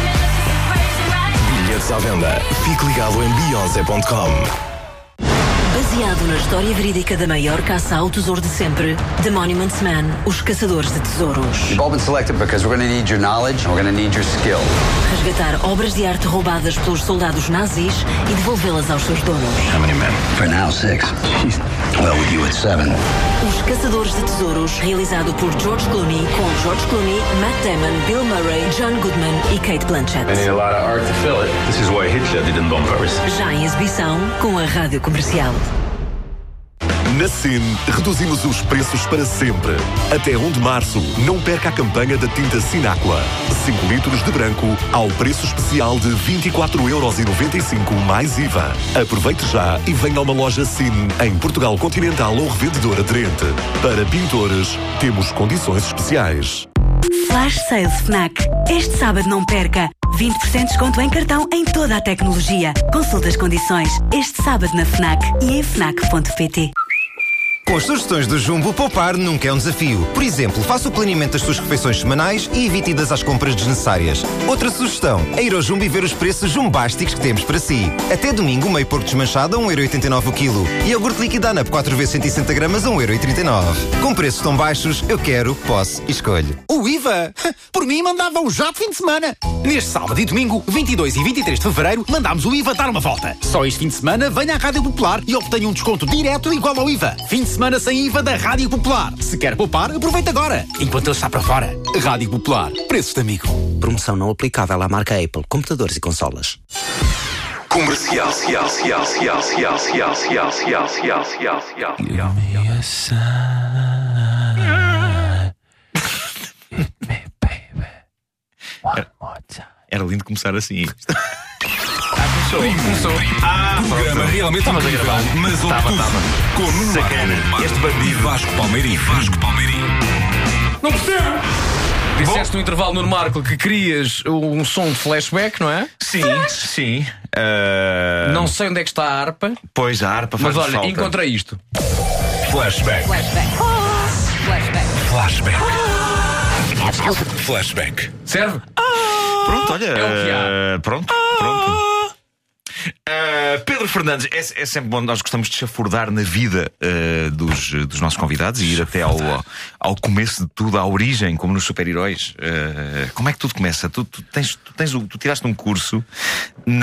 Bilhetes à venda. Fique ligado em Beyoncé ponto com. Baseado na história verídica da maior caça ao tesouro de sempre, The Monuments Men, os caçadores de tesouros. You've all been selected because we're going to need your knowledge and we're going to need your skill. Resgatar obras de arte roubadas pelos soldados nazis e devolvê-las aos seus donos. How many men? For now, six. Well, with you at seven. Os Caçadores de Tesouros, realizado por George Clooney, com George Clooney, Matt Damon, Bill Murray, John Goodman e Kate Blanchett. I need a lot of art to fill it. This is why Hitler didn't bomb Paris. Já em exibição com a Rádio Comercial. Na S I N, reduzimos os preços para sempre. Até primeiro de março, não perca a campanha da tinta Sinaqua. cinco litros de branco ao preço especial de vinte e quatro euros e noventa e cinco mais I V A. Aproveite já e venha a uma loja S I N em Portugal Continental ou revendedor aderente. Para pintores, temos condições especiais. Flash Sale Fnac. Este sábado não perca. vinte por cento de desconto em cartão em toda a tecnologia. Consulte as condições. Este sábado na Fnac e em fnac ponto pt. Com as sugestões do Jumbo, poupar nunca é um desafio. Por exemplo, faça o planeamento das suas refeições semanais e evite idas às compras desnecessárias. Outra sugestão é ir ao Jumbo e ver os preços jumbásticos que temos para si. Até domingo, meio porco desmanchado a um euro e oitenta e nove o quilo. E iogurte líquido ANAP quatro vezes cento e sessenta gramas a um euro e trinta e nove. Com preços tão baixos, eu quero, posso e escolho. O I V A? Por mim, mandava-o já de fim de semana. Neste sábado e domingo, vinte e dois e vinte e três de fevereiro, mandámos o I V A dar uma volta. Só este fim de semana, venha à Rádio Popular e obtenha um desconto direto igual ao I V A. Fim de semana sem I V A da Rádio Popular. Se quer poupar, aproveita agora, enquanto ele está para fora. Rádio Popular. Preços de amigo. Promoção não aplicável à marca Apple, computadores e consolas. Comercial, cial, cial, cial, cial, cial, cial, cial, cial, cial, cial. Give me a sign. Hit me, baby. One more time. Era lindo começar assim. Começou. Ah, programa realmente incrível, mas obtuso. Com Nuno Marco, este bandido Vasco Palmeirinho. Vasco Palmeirinho. Não percebo! Disseste no intervalo, Nuno Marco, que querias um som de flashback, não é? Sim, sim. Uh... Não sei onde é que está a harpa. Pois, a harpa faz Mas olha, falta. encontrei isto. Flashback. Flashback. Flashback. Flashback. Flashback. Serve? Pronto, olha. É o que há. uh, Pronto, pronto. Uh, Pedro Fernandes, é, é sempre bom, nós gostamos de chafurdar na vida uh, dos, dos nossos convidados e ir até ao, ao começo de tudo, à origem, como nos super-heróis. Uh, como é que tudo começa? Tu, tu, tens, tu, tens, tu tiraste um curso na,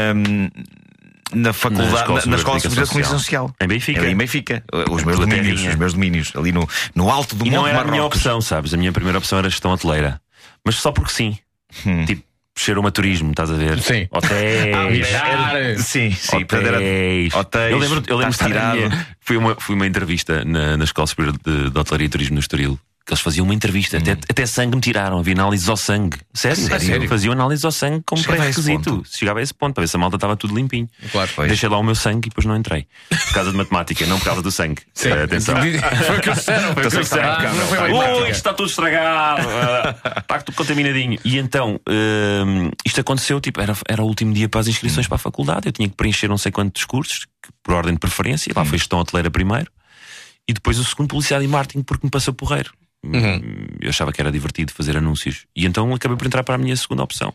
na faculdade, na Escola, na, na Escola de Comunicação Social. Em Benfica. É, em Benfica. Os meus domínios, os meus domínios, ali no, no alto do e Monte não era Marrocos. a minha opção, sabes? A minha primeira opção era gestão hoteleira. Mas só porque sim. Hum. Tipo, cheirou-me a turismo, estás a ver? Sim. Hotéis. Era... Sim, sim. Hotéis. Hotéis. Eu lembro, eu lembro Estás de estar na tirado. minha, foi, uma, foi uma entrevista na, na Escola Superior de, de Hotelaria e Turismo no Estoril. Que eles faziam uma entrevista, hum. até, até sangue me tiraram, havia análises ao sangue. Sério? Sério? Sério? Faziam análises ao sangue como pré-requisito. Chegava a esse ponto, para ver se a malta estava tudo limpinho. Claro, pois. Deixei lá o meu sangue e depois não entrei. Por causa de matemática, não por causa do sangue. Sim. Uh, atenção. Foi o que eu disseram. Foi o que eu disseram. Ah, não foi oh, isto está tudo estragado. uh, está tudo contaminadinho. E então, uh, isto aconteceu, tipo, era, era o último dia para as inscrições hum. para a faculdade. Eu tinha que preencher não sei quantos cursos, por ordem de preferência. Lá hum. foi gestão hoteleira primeiro. E depois o segundo, publicidade e marketing, porque me passou porreiro. Uhum. Eu achava que era divertido fazer anúncios. E então acabei por entrar para a minha segunda opção.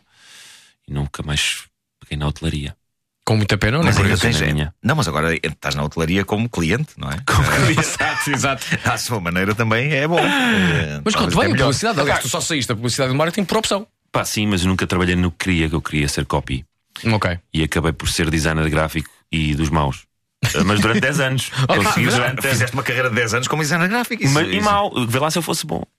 E nunca mais peguei na hotelaria. Com muita pena, não é? Mas Por ainda isso, tens, na é, minha. não, mas agora estás na hotelaria como cliente, não é? Como cliente. Exato, exato. À sua maneira também é bom. Mas conta bem, publicidade. Aliás, tu só saíste da publicidade e marketing por opção. Pá, sim, mas eu nunca trabalhei no que queria, que eu queria ser copy. Ok. E acabei por ser designer gráfico e dos maus. Mas durante dez anos. Consegui, durante Fizeste uma carreira de dez anos como designer gráfico. Isso, mas, isso. E mal, vê lá se eu fosse bom.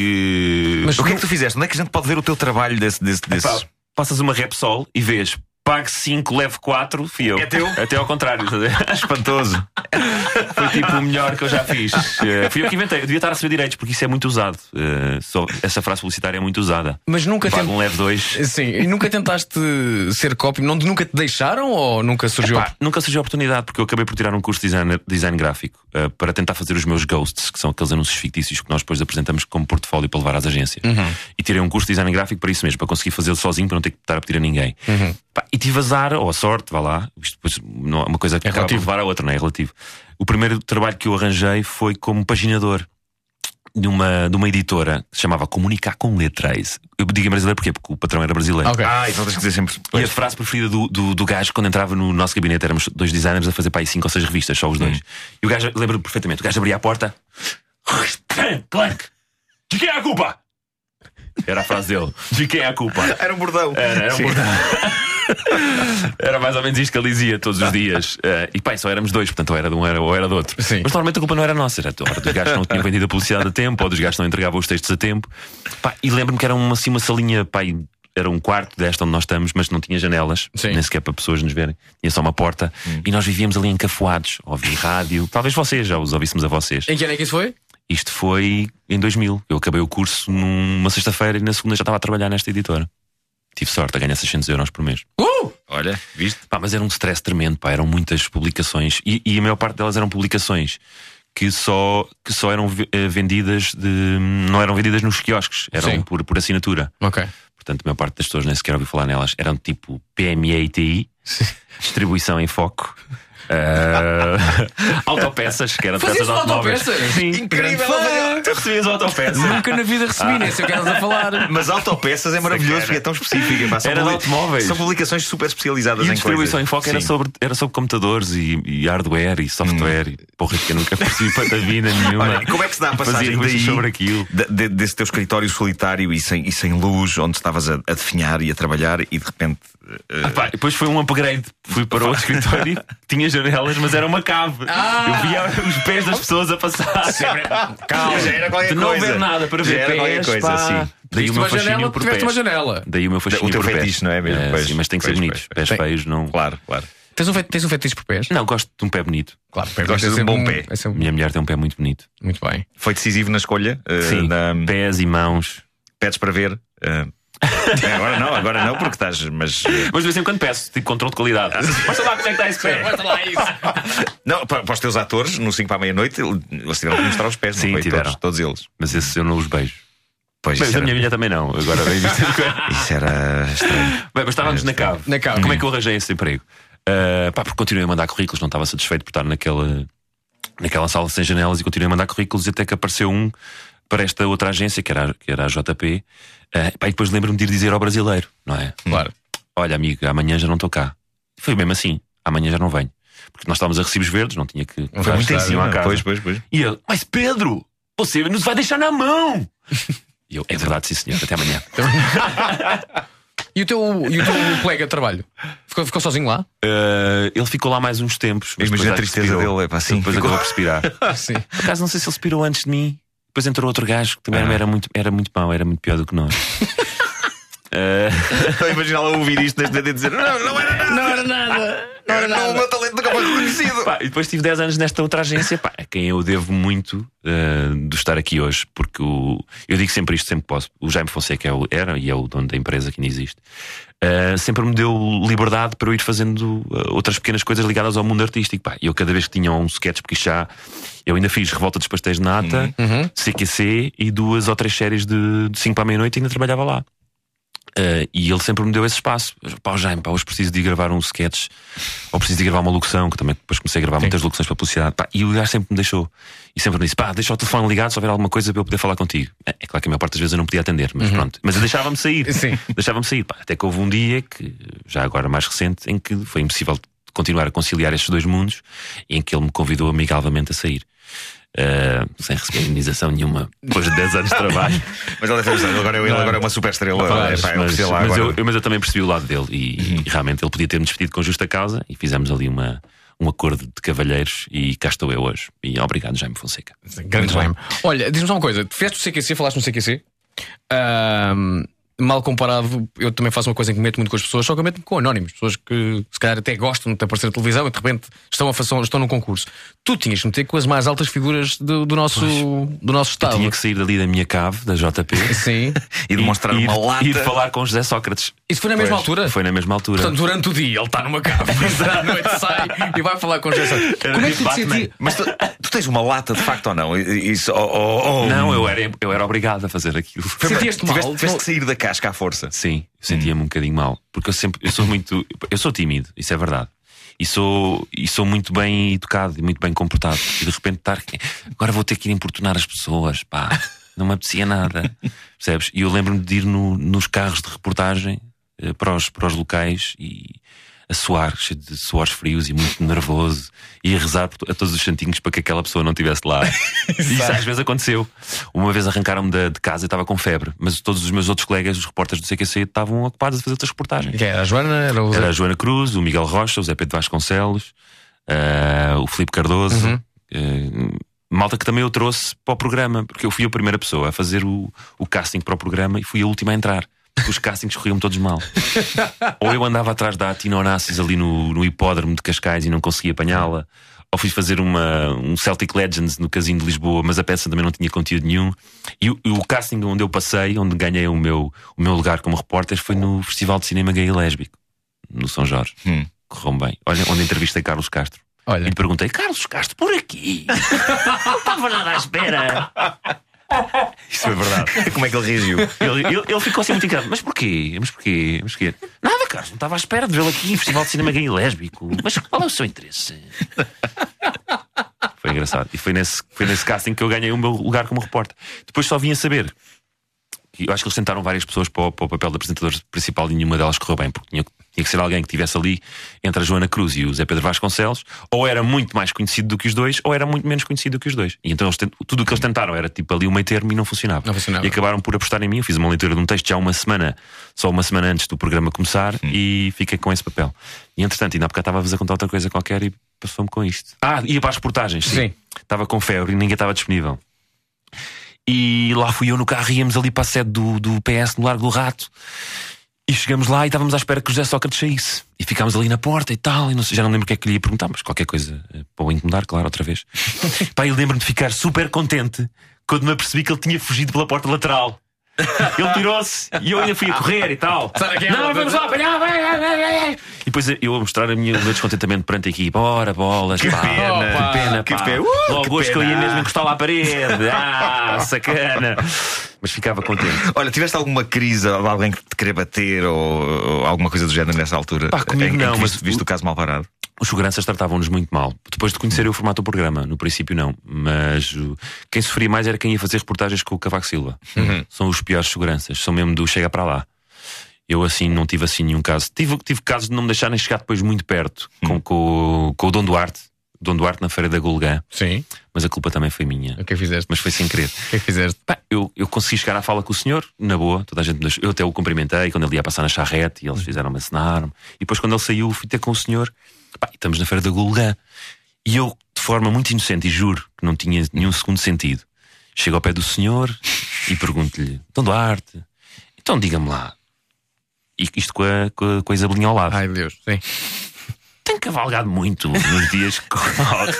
Que... Mas o que é que tu fizeste? Onde é que a gente pode ver o teu trabalho desse, desse, desses... Epá, passas uma Repsol e vês pague cinco, leve quatro, fui eu. É teu? Até ao contrário. Espantoso. Foi tipo o melhor que eu já fiz. Uh, fui eu que inventei. Eu devia estar a receber direitos porque isso é muito usado. Uh, só, essa frase publicitária é muito usada. Mas nunca Paga tent... um leve dois. Sim, e nunca tentaste ser copy? Não, nunca te deixaram ou nunca surgiu? Epá, nunca surgiu a oportunidade porque eu acabei por tirar um curso de design, design gráfico uh, para tentar fazer os meus ghosts, que são aqueles anúncios fictícios que nós depois apresentamos como portfólio para levar às agências. Uhum. E tirei um curso de design gráfico para isso mesmo, para conseguir fazê-lo sozinho, para não ter que estar a pedir a ninguém. Uhum. Pá, e tive azar, ou a sorte, vá lá. Isto depois não é uma coisa que é acaba por levar a outra, não é relativo. O primeiro trabalho que eu arranjei foi como paginador. de uma, de uma editora que se chamava Comunicar com Letras. Eu digo em brasileiro porquê? Porque o patrão era brasileiro. Okay. Ah, então tens que dizer sempre. E a frase preferida do, do, do gajo, quando entrava no nosso gabinete, éramos dois designers a fazer para aí cinco ou seis revistas, só os dois. Hum. E o gajo, lembro-me perfeitamente, o gajo abria a porta. Clank! De quem é a culpa? Era a frase dele. De quem é a culpa? Era um bordão. Era, era um bordão. Era mais ou menos isto que ele dizia todos os dias. Uh, e pá, só éramos dois, portanto, ou era de um ou era do outro. Sim. Mas normalmente a culpa não era nossa, era dos gajos que não tinham vendido a publicidade a tempo, ou dos gajos que não entregavam os textos a tempo. Pá, e lembro-me que era uma, assim, uma salinha, pá, era um quarto desta onde nós estamos, mas não tinha janelas, Sim. nem sequer para pessoas nos verem. Tinha só uma porta. Hum. E nós vivíamos ali encafuados, a ouvir rádio. Talvez vocês já os ouvíssemos a vocês. Em que ano é que isso foi? Isto foi em dois mil. Eu acabei o curso numa sexta-feira e na segunda já estava a trabalhar nesta editora. Tive sorte a ganhar seiscentos euros por mês. Uh! Olha, viste? Pá, mas era um stress tremendo, pá. Eram muitas publicações. E, e a maior parte delas eram publicações que só, que só eram vendidas de, não eram vendidas nos quiosques. Eram por, por assinatura. Ok. Portanto, a maior parte das pessoas nem sequer ouviu falar nelas. Eram tipo P M E e T I, distribuição em foco. Uh, autopeças, que eram peças de automóveis. Sim, incrível! Tu recebias autopeças. Nunca na vida recebi, ah. nem sei o que eras a falar. Mas autopeças é maravilhoso porque é tão específica. Pá, era de automóveis. São publicações super especializadas e em distribuição coisas. em foco era sobre, era sobre computadores e, e hardware e software. Hum. E, porra, que eu nunca percebi patavina nenhuma. Olha, como é que se dá a passagem daí, sobre aquilo? De, de, desse teu escritório solitário e sem, e sem luz, onde estavas a, a definhar e a trabalhar, e de repente. Uh... Ah, pá, depois foi um upgrade. Fui para outro escritório, tinha janelas, mas era uma cave. Ah! Eu via os pés das pessoas a passar. Sempre... Calma, já era qualquer de não coisa. ver nada para ver pés, coisa, pá. Assim. Daí o meu fascínio janela, por pés. uma janela. Daí o meu fascínio o teu por fetiche, pés. Não é mesmo? É, pois, sim, mas tem que pois, ser bonitos. Pois, pés feios não. Claro, claro. Tens um, tens um fetiche por pés? Não, gosto de um pé bonito. Claro, pé gostas de um bom pé. Um... Minha mulher tem um pé muito bonito. Muito bem. Foi decisivo na escolha? Uh, sim, na... pés e mãos. Pedes para ver? Uh... agora não, agora não, porque estás. Mas, mas de vez em quando peço, tipo controle de qualidade. Mostra lá como é que está esse pé. Mostra lá isso. Não, para, para os teus atores, no cinco para a meia-noite, eles tiveram que mostrar os pés. Sim, não foi? tiveram. Todos, todos eles. Mas esse eu não os beijo. Pois, mas a era... minha mulher também não. Agora bem visto. Isso era estranho. Bem, mas estávamos na cave. na cave. Como é que eu arranjei esse emprego? Uh, pá, porque continuei a mandar currículos, não estava satisfeito por estar naquela, naquela sala sem janelas e continuei a mandar currículos até que apareceu um para esta outra agência, que era, que era a J P. Uh, pá, e depois lembro-me de ir dizer ao brasileiro, não é? Claro. Olha, amigo, amanhã já não estou cá. Foi mesmo assim, amanhã já não venho. Porque nós estávamos a recibos verdes, não tinha que. Foi muito em cima, pois, pois, pois. E ele, mas Pedro, você nos vai deixar na mão. E eu, é verdade, sim senhor, até amanhã. E o teu, e o teu colega de trabalho? Ficou, ficou sozinho lá? Uh, ele ficou lá mais uns tempos. Mas imagina a tristeza dele, é para assim. Depois ficou... acabou por expirar. Sim. Por acaso não sei se ele expirou antes de mim. Depois entrou outro gajo que também ah. era, muito, era muito mau, era muito pior do que nós. uh... Estou a imaginá-lo a ouvir isto neste momento e dizer: Não, não era nada. Não era nada. Não era nada. O meu talento nunca foi reconhecido. Pá, e depois tive dez anos nesta outra agência, pá, a quem eu devo muito uh, de estar aqui hoje, porque o, eu digo sempre isto, sempre que posso. O Jaime Fonseca é o, era e é o dono da empresa que ainda existe. Uh, sempre me deu liberdade para eu ir fazendo uh, outras pequenas coisas ligadas ao mundo artístico. Pá, eu cada vez que tinha um sketch, porque já eu ainda fiz Revolta dos Pastéis de Nata, uhum. C Q C e duas ou três séries de cinco para a meia-noite e ainda trabalhava lá. Uh, e ele sempre me deu esse espaço. Pá, Jaime, pá, hoje preciso de ir gravar um sketch, ou preciso de gravar uma locução, que também depois comecei a gravar Sim. muitas locuções para publicidade. Pá, e o gajo sempre me deixou. E sempre me disse: pá, deixa o telefone ligado se houver alguma coisa para eu poder falar contigo. É, é claro que a maior parte das vezes eu não podia atender, mas uhum. pronto. Mas eu deixava-me sair. Sim. Deixava-me sair. Pá, até que houve um dia, que já agora mais recente, em que foi impossível continuar a conciliar estes dois mundos, e em que ele me convidou amigavelmente a sair. Uh, sem receber indenização nenhuma depois de dez anos de trabalho. Mas ele, agora, ele agora é uma super estrela. Mas, é, pá, mas, lá mas, agora... eu, mas eu também percebi o lado dele e, uhum. e realmente ele podia ter-me despedido com justa causa e fizemos ali uma, um acordo de cavalheiros e cá estou eu hoje. E obrigado, Jaime Fonseca. Grande Jaime. Olha, diz-me só uma coisa: fizeste o C Q C, falaste no C Q C. Um, mal comparado, eu também faço uma coisa em que me meto muito com as pessoas, só que eu meto-me com anónimos, pessoas que se calhar até gostam de aparecer na televisão e de repente estão, a fazer, estão num concurso. Tu tinhas que meter com as mais altas figuras do, do, nosso, do nosso estado. Eu tinha que sair dali da minha cave, da J P, Sim. e demonstrar e, uma ir, lata. E ir falar com José Sócrates. Isso foi na mesma pois, altura? Foi na mesma altura. Portanto, durante o dia ele está numa cave, à noite sai e vai falar com José Sócrates. Como é que tu te senti? Mas tu, tu tens uma lata de facto ou não? Isso, oh, oh, oh. Não, eu era, eu era obrigado a fazer aquilo. Sentias-te mal? Tiveste, tiveste que sair da casca à força. Sim, eu sentia-me hum. um bocadinho mal. Porque eu sempre, eu sou muito, eu sou tímido, isso é verdade. E sou, e sou muito bem educado e muito bem comportado. E de repente estar. Agora vou ter que ir importunar as pessoas, pá. Não me apetecia nada. Percebes? E eu lembro-me de ir no, nos carros de reportagem eh, para, os, para os locais e a suar, cheio de suores frios e muito nervoso, e a rezar a todos os santinhos para que aquela pessoa não estivesse lá. Isso às vezes aconteceu. Uma vez arrancaram-me de, de casa e estava com febre, mas todos os meus outros colegas, os repórteres do C Q C, estavam ocupados a fazer outras reportagens. Que era a Joana? Era, o... era a Joana Cruz, o Miguel Rocha, o Zé Pedro Vasconcelos, uh, o Filipe Cardoso. Uhum. Uh, malta que também eu trouxe para o programa, porque eu fui a primeira pessoa a fazer o, o casting para o programa e fui a última a entrar. Os castings corriam todos mal. Ou eu andava atrás da Tina Onassis ali no, no hipódromo de Cascais e não conseguia apanhá-la, ou fui fazer uma, um Celtic Legends no Casino de Lisboa, mas a peça também não tinha conteúdo nenhum. E o, o casting onde eu passei, onde ganhei o meu, o meu lugar como repórter, foi no Festival de Cinema Gay e Lésbico, no São Jorge. Hum. Correu bem. Olha, onde entrevistei Carlos Castro. Olha. E lhe perguntei: Carlos Castro, por aqui? Não estava nada à espera. Isso é verdade. Como é que ele reagiu? Ele, ele, ele ficou assim muito encarado. Mas porquê? Mas porquê? Mas porquê? Nada, Carlos, não estava à espera de vê-lo aqui em Festival de Cinema Gay e Lésbico. Mas qual é o seu interesse? Foi engraçado. E foi nesse, foi nesse casting que eu ganhei o meu lugar como repórter. Depois só vim a saber. Eu acho que eles tentaram várias pessoas para o, para o papel de apresentador principal e nenhuma delas correu bem, porque tinha, tinha que ser alguém que estivesse ali entre a Joana Cruz e o Zé Pedro Vasconcelos, ou era muito mais conhecido do que os dois, ou era muito menos conhecido do que os dois. E então eles, tudo o que eles tentaram era tipo ali o meio termo e não funcionava. não funcionava. E acabaram por apostar em mim. Eu fiz uma leitura de um texto já uma semana, só uma semana antes do programa começar, hum. e fiquei com esse papel. E entretanto, ainda há bocado estava-vos a contar outra coisa qualquer e passou-me com isto. Ah, ia para as reportagens, sim. sim. Estava com febre e ninguém estava disponível. E lá fui eu no carro, íamos ali para a sede do, do P S no Largo do Rato. E chegamos lá e estávamos à espera que o José Sócrates saísse. E ficámos ali na porta e tal. E não sei, já não lembro o que é que lhe ia perguntar, mas qualquer coisa para o incomodar, claro, outra vez. Pá, eu lembro-me de ficar super contente quando me apercebi que ele tinha fugido pela porta lateral. Ele tirou-se e eu ainda fui a correr e tal. Não, vamos lá, apanhar, vai, vai, vai. E depois eu a mostrar a minha, o meu descontentamento perante a equipa. Ora, bolas, que pá, pena, que pena, que pá. pena. Uh, Logo que hoje pena. que eu ia mesmo encostar lá à parede. Ah, sacana. Mas ficava contente. Olha, tiveste alguma crise de alguém que te queria bater ou, ou alguma coisa do género nessa altura? Pá, comigo em, não, em mas viste, viste o caso mal parado? Os seguranças tratavam-nos muito mal. Depois de conhecer o formato do programa, no princípio não. Mas uh, quem sofria mais era quem ia fazer reportagens com o Cavaco Silva. Uhum. São os piores seguranças. São mesmo do chega para lá. Eu assim não tive assim nenhum caso. Tive, tive casos de não me deixarem chegar depois muito perto, uhum. com, com, com o Dom Duarte. Dom Duarte na Feira da Gulgã. Sim. Mas a culpa também foi minha. O que fizeste? Mas foi sem querer. O que fizeste? Pá, eu, eu consegui chegar à fala com o senhor, na boa. Toda a gente, eu até o cumprimentei quando ele ia passar na charrete e eles fizeram-me, acenaram-me. E depois quando ele saiu, fui ter com o senhor. Pá, estamos na Feira da Gulgã. E eu, de forma muito inocente, e juro que não tinha nenhum segundo sentido, chego ao pé do senhor e pergunto-lhe: Dom Duarte, então diga-me lá. E isto com a, com a, com a Isabelinha ao lado. Ai Deus, sim. Tem cavalgado muito nos dias que corre.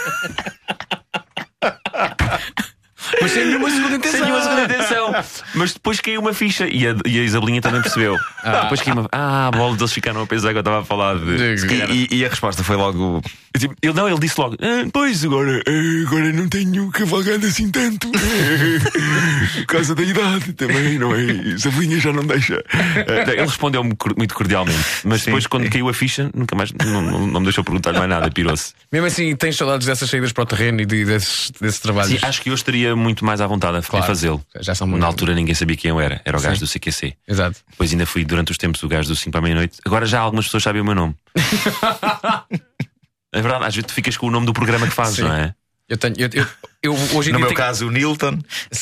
Mas sem nenhuma segunda intenção. Sem nenhuma segunda intenção. Mas depois caiu uma ficha e a, e a Isabelinha também percebeu. Ah. Depois caiu uma. Ah, a bola deles ficaram a pensar que eu estava a falar de. E, e, e a resposta foi logo. Ele não, ele disse logo: ah, pois agora, agora não tenho cavalgado assim tanto. Por causa da idade também, não é? Isabelinha já não deixa. Ele respondeu-me muito cordialmente. Mas depois, sim, quando sim. caiu a ficha, nunca mais. Não, não, não me deixou perguntar mais nada, pirou-se. Mesmo assim, tens saudades dessas saídas para o terreno e de, desses, desses trabalhos? Sim, acho que eu estaria muito mais à vontade a claro, fazê-lo. Já são muito... Na altura ninguém sabia quem eu era. Era o gajo sim. do C Q C. Exato. Depois ainda fui durante os tempos o gajo do cinco para a meia-noite. Agora já algumas pessoas sabem o meu nome. É verdade, às vezes tu ficas com o nome do programa que fazes, sim. não é? Eu tenho. Eu, eu, eu, hoje em no dia meu tenho... caso, o Nilton.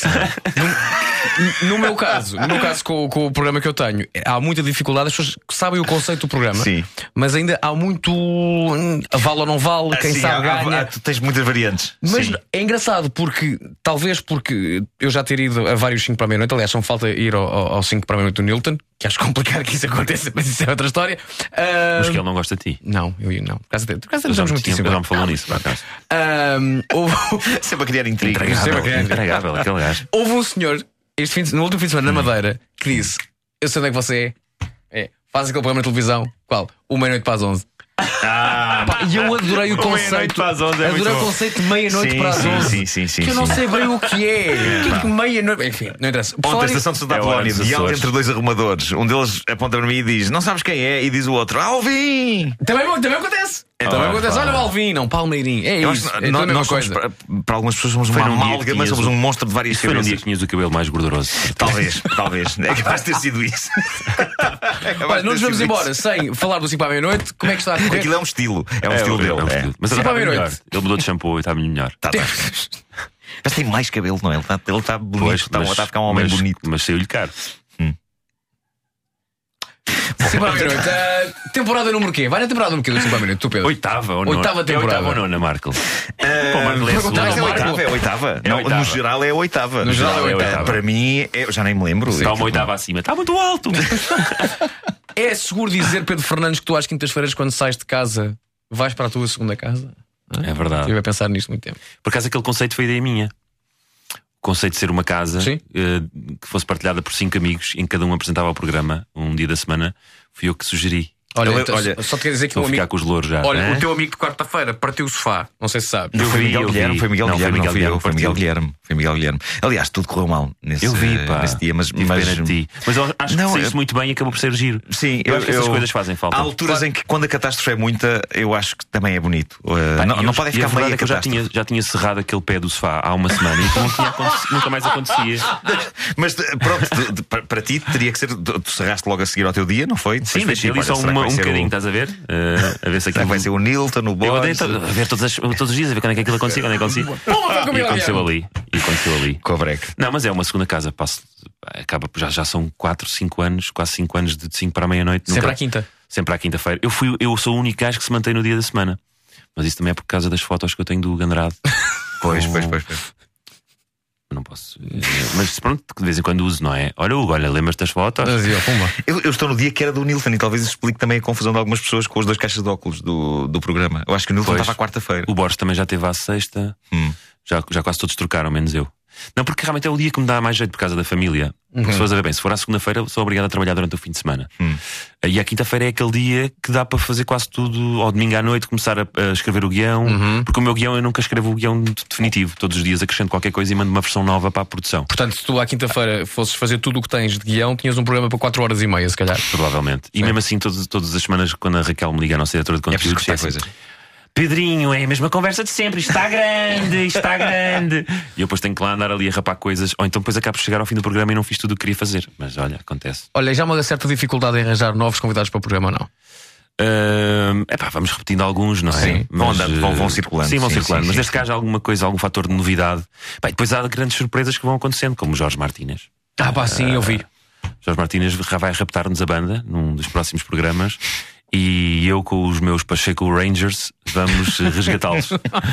No, no meu caso, no meu caso com, com o programa que eu tenho, há muita dificuldade. As pessoas sabem o conceito do programa, sim. mas ainda há muito vale ou não vale, quem sim, sabe há, ganha. Há, tu tens muitas variantes. Mas sim. é engraçado porque, talvez porque eu já ter ido a vários cinco para a meia-noite. Aliás, só me falta ir ao cinco para a meia-noite do Nilton, que acho complicado que isso aconteça, mas isso é outra história. Uh... Mas que ele não gosta de ti. Não, eu não. Por causa dele. Por causa dele, muitíssimo. Ele já me falou nisso, por acaso. Um, houve... Sempre a criar intriga. Intragável, intragável, aquele gajo. Houve um senhor, este fim de, no último fim de semana, na Madeira, que disse: eu sei onde é que você é. É, faz aquele programa na televisão. Qual? O meia-noite para as onze. Ah, pá, e eu adorei o conceito. É adorei o conceito de meia-noite para as onze. Sim, sim, sim, que eu não sim. sei bem o que é. O que é que meia-noite. Enfim, não interessa. Ontem a estação de Santa é Apolónia, diálogo entre dois arrumadores. Um deles aponta para mim e diz: não sabes quem é? E diz o outro: Alvin! Também, também acontece. É também acontece. Olha o Alvin, não, Palmeirinho. É Eu isso. acho, É nós, tudo a mesma nós somos, coisa. para, para algumas pessoas somos Foi uma num dia que amálgama, tinhas somos o- um monstro de várias Isso foi num dia cabeças. que tinhas o cabelo mais gorduroso. Talvez, talvez. É capaz de ter sido isso. Olha, não nos vamos embora sem falar do cinco para a meia-noite. Como é que está a correr? Aquilo é um estilo. É um É, estilo é, dele. é um é. estilo. Mas Sim, ele para está a melhor. meia-noite. Ele mudou de shampoo e está melhor. Tá, tá. Mas tem mais cabelo, não é? Ele está ele tá bonito. Pois, está, mas- está a ficar um homem mas- bonito. Mas saiu-lhe caro. cinco para a meia-noite. Uh, temporada número quê? Vai na temporada número quê do cinco para a meia-noite, tu, Pedro? Oitava ou nona? Oitava temporada. É oitava ou nona, Marco? Ah, Pô, Marco, é a perguntar Mas é ao segunda. Marco. oitava, é oitava. É Não, oitava. No geral é oitava. No geral é oitava. Ah, Para mim, é- eu já nem me lembro. Está uma oitava acima. Está muito alto. É seguro dizer, Pedro Fernandes, que tu às quintas-feiras, quando sais de casa, vais para a tua segunda casa? É verdade. Estive a pensar nisto muito tempo. Por acaso aquele conceito foi ideia minha. O conceito de ser uma casa Sim. eh, que fosse partilhada por cinco amigos, em que cada um apresentava o programa um dia da semana, fui eu que sugeri. Olha, Eu- então, olha, só te quero dizer que Estou um a ficar amigo. com os louros já. Olha, Hã? o teu amigo de quarta-feira partiu o sofá. Não sei se sabes. Não, Eu foi vi, Miguel eu vi. Guilherme, foi Miguel Não, foi Guilherme, não Miguel fui eu, Guilherme, foi Miguel partiu. Guilherme, foi Miguel Guilherme. Aliás, tudo correu mal nesse, Eu vi, pá. nesse dia, mas, Tive mas pena de ti. Mas eu acho Não, que saíste eu- muito bem e acabou por ser giro. sim, eu, acho que essas coisas fazem falta. Há alturas em que, quando a catástrofe é muita, eu acho que também é bonito. Uh, Pá, não e não eu- podem e a ficar verdade meio é que eu já tinha, já tinha cerrado aquele pé do sofá há uma semana e não tinha aconte- nunca mais acontecia. Mas pronto, tu- tu- para, para ti teria que ser. Tu, tu cerraste logo a seguir ao teu dia, não foi? Sim, Depois deixei foi ali tipo, só olha, será que uma- vai um ser bocadinho, o- estás a ver? Uh, a ver se Será aquilo que vai ser o Nilton, o Eu odeio Bones? to- a ver todas as- todos os dias, a ver quando é que aquilo acontecia, quando é que acontecia. E aconteceu ali. E aconteceu ali. Com a breca. Não, mas é uma segunda casa. Passo, acaba, já, já são quatro, cinco anos, quase cinco anos de cinco para a meia-noite. Sempre Nunca- à quinta. Sempre à quinta-feira. Eu, fui, eu sou o único gajo que se mantém no dia da semana. Mas isso também é por causa das fotos que eu tenho do Gandrado. Pois, pois, pois, pois. Não posso. eh, Mas pronto, de vez em quando uso, não é? Olha, Hugo, olha, lembras das fotos? Eu, eu estou no dia que era do Nilton e talvez isso explique também a confusão de algumas pessoas com as duas caixas de óculos do, do programa. Eu acho que o Nilton Pois. estava à quarta-feira. O Borges também já teve à sexta. Hum. Já, já quase todos trocaram, menos eu. Não, porque realmente é o dia que me dá mais jeito por causa da família. Porque Uhum. se fores a ver bem, se for à segunda-feira, sou obrigado a trabalhar durante o fim de semana. Hum. E à quinta-feira é aquele dia que dá para fazer quase tudo. Ao domingo à noite, começar a, a escrever o guião. Uhum. Porque o meu guião eu nunca escrevo o guião definitivo. Todos os dias acrescento qualquer coisa e mando uma versão nova para a produção. Portanto, se tu à quinta-feira fosses fazer tudo o que tens de guião, tinhas um programa para quatro horas e meia, se calhar. Provavelmente. E mesmo assim, todas, todas as semanas, quando a Raquel me liga, a nossa diretora de preciso conteúdo, gostar está de assim, Pedrinho, é a mesma conversa de sempre, isto está grande, isto está grande. E eu depois tenho que lá andar ali a rapar coisas, ou então depois acabo de chegar ao fim do programa e não fiz tudo o que queria fazer. Mas olha, acontece. Olha, já há uma certa dificuldade em arranjar novos convidados para o programa, ou não? Uh, epá, vamos repetindo alguns, não é? Sim, vão Mas, andando, vão- vão uh, circulando. Sim, vão Sim, circulando. sim, mas sim, desde que haja alguma coisa, algum fator de novidade. Bem, depois há grandes surpresas que vão acontecendo, como o Jorge Martínez. Ah, pá, sim, eu vi. Jorge Martínez vai raptar-nos a banda num dos próximos programas. E eu com os meus Pacheco Rangers vamos eh, resgatá-los.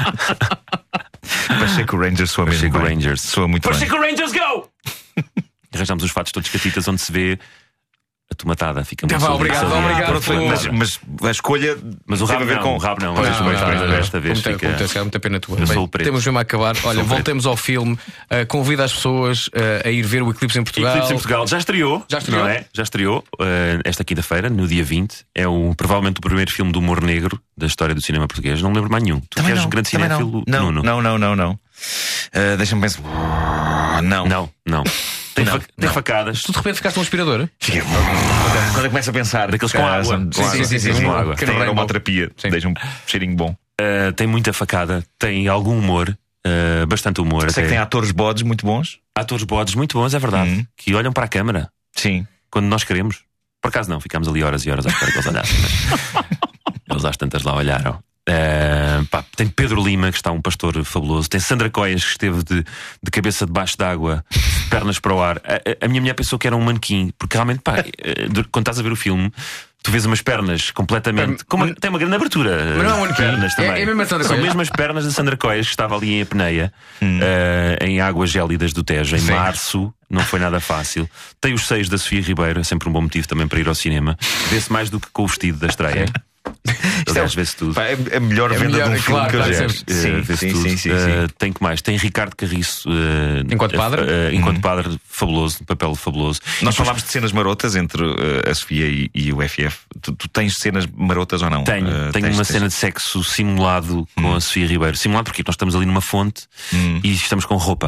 Pacheco Rangers soa mesmo Pacheco bem. Rangers. Soa muito bem. Pacheco Rangers, go! Arranjamos os fatos todos catitas onde se vê a tomatada. Fica muito Tá, vá, obrigado, ali. obrigado. Pronto, foi- Pô. mas, mas a escolha. Mas o teve rabo a ver não, com o rabo não. Pois, Mas pois, desta- pois, desta vez Muita, fica- muita, muita pena tua. Eu Bem, sou o preto. temos mesmo a acabar. Olha, o voltemos ao filme. Uh, convido as pessoas uh, a ir ver o Eclipse em Portugal. Eclipse em Portugal já estreou, Já estreou? não é? Já estreou uh, esta quinta-feira, no dia vinte. É o, provavelmente o primeiro filme de humor negro da história do cinema português. Não me lembro mais nenhum. Tu Também que és não, um grande também cinéfilo, não. Nuno. Não, não, não, não. não. Uh, Deixa-me pensar. Não. Não, não. Tem, Não, fa- tem não. facadas. Tu de repente ficaste um aspirador? Fica- Quando, quando eu começo a pensar. Daqueles com ah, água. são- Sim, com sim, água. sim, sim, Tem com uma- água. Tem Rainbow. aromaterapia. Deixa um cheirinho bom. Uh, tem muita facada, tem algum humor, uh, bastante humor. Sei até. que tem atores bodes muito bons. Atores bodes muito bons, é verdade. Uhum. Que olham para a câmara Sim. quando nós queremos. Por acaso não, ficámos ali horas e horas à espera que eles olhassem. Mas eles às tantas lá olharam. Uh, pá, tem Pedro Lima, que está um pastor fabuloso. Tem Sandra Coias, que esteve de, de cabeça debaixo d'água, pernas para o ar. A, a- a minha mulher pensou que era um manequim, porque realmente, pá, eh, de- quando estás a ver o filme, tu vês umas pernas completamente. com uma- tem uma grande abertura. Mas não é um manequim. Pernas É- também. é mesmo a Sandra São Coias? mesmo as pernas da Sandra Coias, que estava ali em apneia, eh, em águas gélidas do Tejo, em Sim. março. Não foi nada fácil. Tem os seios da Sofia Ribeiro, é sempre um bom motivo também para ir ao cinema. Vê-se mais do que com o vestido da estreia. Isto é, Aliás, vê-se tudo. pá, é a melhor É venda melhor, de um é filme claro, que eu claro, já vi. sempre. Eh, Sim, vê-se sim, tudo. sim, sim, Eh, sim. Tem que mais? Tem Ricardo Carriço eh, Enquanto eh, padre? eh, enquanto padre fabuloso, um papel fabuloso. Nós E depois falámos de cenas marotas entre uh, a Sofia e, e o F F. Tu, tu tens cenas marotas ou não? Tenho, Uh, tenho tens- uma tens- cena de sexo simulado com a Sofia Ribeiro. Simulado porque nós estamos ali numa fonte Hum. e estamos com roupa.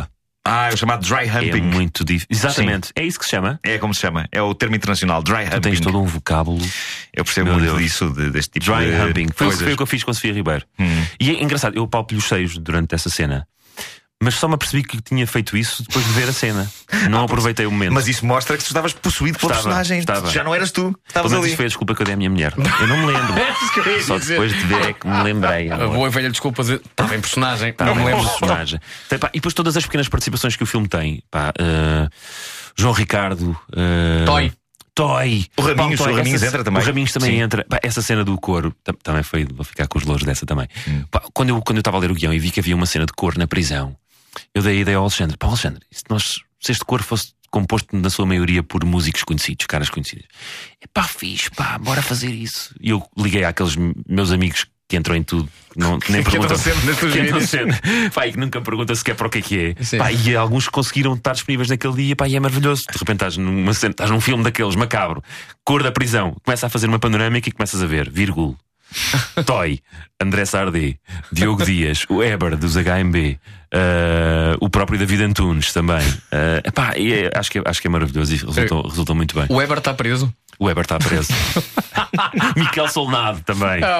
Ah, é o chamado dry humping. É muito difícil. Exatamente, Sim. é isso que se chama. É como se chama, é o termo internacional, dry humping. Tu tens todo um vocábulo. Eu percebo Meu muito Deus. disso, de, deste tipo Dry de humping. Foi, coisas. foi o que eu fiz com a Sofia Ribeiro. Hum. E é engraçado, eu palpo-lhe os seios durante essa cena. Mas só me apercebi que tinha feito isso depois de ver a cena. Não aproveitei o momento. Mas isso mostra que tu estavas possuído pela Estava, personagem. estava. Já não eras tu. Estavas Pelo menos ali. isso foi a desculpa que eu dei à minha mulher. Eu não me lembro. Só depois de ver é que me lembrei. A boa e velha desculpa de. Estava em personagem. Tá, não me lembro. personagem. Tem, pá, e depois todas as pequenas participações que o filme tem. Pá, uh, João Ricardo. Uh, Toy. Toy. O Raminhos, Pá, o Raminhos essa, entra também. O Raminhos também Sim. entra. Pá, essa cena do coro tam, também foi. Vou ficar com os louros dessa também. Hum. Pá, quando eu quando eu estava a ler o guião e vi que havia uma cena de coro na prisão, eu dei a ideia ao Alexandre. Pá, Alexandre, se, nós, se este coro fosse composto na sua maioria por músicos conhecidos, caras conhecidas, é pá, fixe, pá, bora fazer isso. E eu liguei àqueles meus amigos que entram em tudo, que não, que nem Que perguntam. entram sempre nas tuas que entram vidas. sempre. Pá, e que nunca perguntam sequer para o que é que é. Sim. Pá, e alguns conseguiram estar disponíveis naquele dia, pá, e é maravilhoso. De repente estás, numa cena, estás num filme daqueles macabro, cor da prisão, começa a fazer uma panorâmica e começas a ver, vírgula. Toy, André Sardé, Diogo Dias, o Eber dos H M B, uh, o próprio David Antunes também. Uh, epá, e é, acho, que é, acho que é maravilhoso e resultou, resultou muito bem. O Weber está preso. O Eber está preso. Miquel Solnado também. Ah,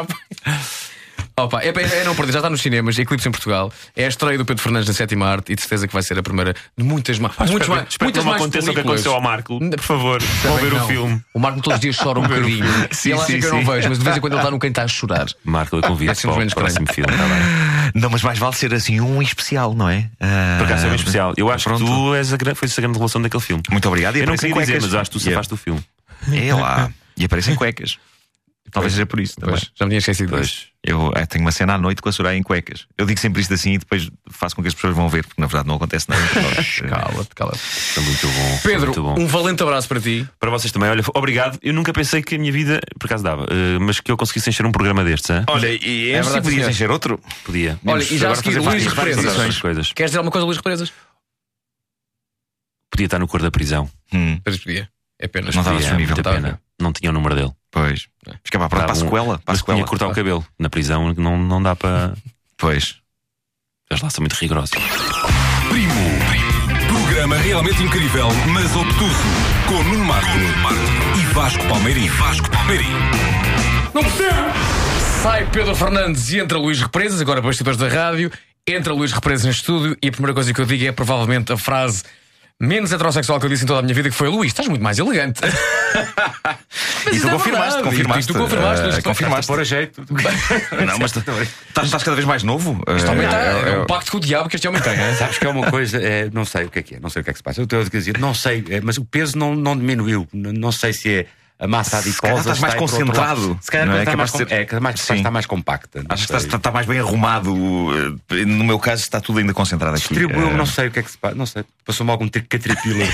Opa, é, é, é não perder, já está nos cinemas, Eclipse em Portugal. É a estreia do Pedro Fernandes na Sétima Arte e de certeza que vai ser a primeira de muitas mais. Espero, Muitas mais, espero muitas que não mais aconteça o que películas. aconteceu ao Marco. Por favor, vão ver Não. o filme. O Marco todos os dias chora um bocadinho. Sim, e ele acha sim, que eu não sim. vejo, mas de vez em quando ele está no canto está a chorar. Marco, eu convido É para o simplesmente próximo filme. Tá bem. Não, mas mais vale ser assim um especial, não é? Ah, Por acaso é bem especial. Eu acho pronto. que tu és a, gra- foi a grande revelação daquele filme. Muito obrigado. E Eu não aparecem queria dizer, cuecas. mas acho que tu safaste do filme. É lá. E aparecem cuecas. Talvez seja por isso também. Pois, já me tinha esquecido Pois. disso. Eu eh, tenho uma cena à noite com a Soraya em cuecas. Eu digo sempre isto assim e depois faço com que as pessoas vão ver, porque na verdade não acontece nada. Cala-te, cala-te. Está muito bom. Pedro, muito bom. um valente abraço para ti. Para vocês também, olha, obrigado. Eu nunca pensei que a minha vida, por acaso dava, eh, mas que eu conseguisse encher um programa destes, hein? Olha, e É este verdade, podias senhor. encher outro? Podia. Olha, Podíamos e já a agora seguir, fazer Luís várias- várias Represas. outras coisas. Queres dizer alguma coisa, Luís Represas? Podia estar no cor da prisão. Hum, Pois podia. É pena. Não estava Podia, disponível. muita pena. Não tinha o número dele. pois. Ficava pronto para a Dava um- sequela. Para a Mas tinha sequela. que cortar o cabelo. Na prisão não, não dá para. Pois. Eles lá são muito rigorosos. Primo. Programa realmente incrível, mas obtuso. Com Nuno Marco e Vasco Palmeirim. Vasco Palmeirim. Não percebo! Sai Pedro Fernandes e entra Luís Represas, agora bastidores da rádio. Entra Luís Represas no estúdio e a primeira coisa que eu digo é provavelmente a frase menos heterossexual que eu disse em toda a minha vida, que foi: Luís, estás muito mais elegante. Mas E isso tu é confirmaste, verdade. confirmaste. E tu confirmaste, eh, Luís, tu confirmaste. Por a jeito. Não, mas tu- estás, estás cada vez mais novo. Este homem está. Eh, É um pacto com o diabo que este homem tem, é? Sabes que é uma coisa, é, não sei o que é que é, não sei o que é que se passa. Eu estou a dizer, não sei, é, mas o peso não, não diminuiu. N- Não sei se é a massa adiposa. Se calhar estás mais está aí para outro lado. concentrado, Se calhar não é? está, mais, Capaz de com- ser- é, que mais, Sim. está mais compacta. não Acho que sei. estás, está mais bem arrumado. eh, No meu caso, está tudo ainda concentrado aqui. Distribuiu, Eh, não sei o que é que se passa. Não sei, passou-me algum tipo de caterpillar.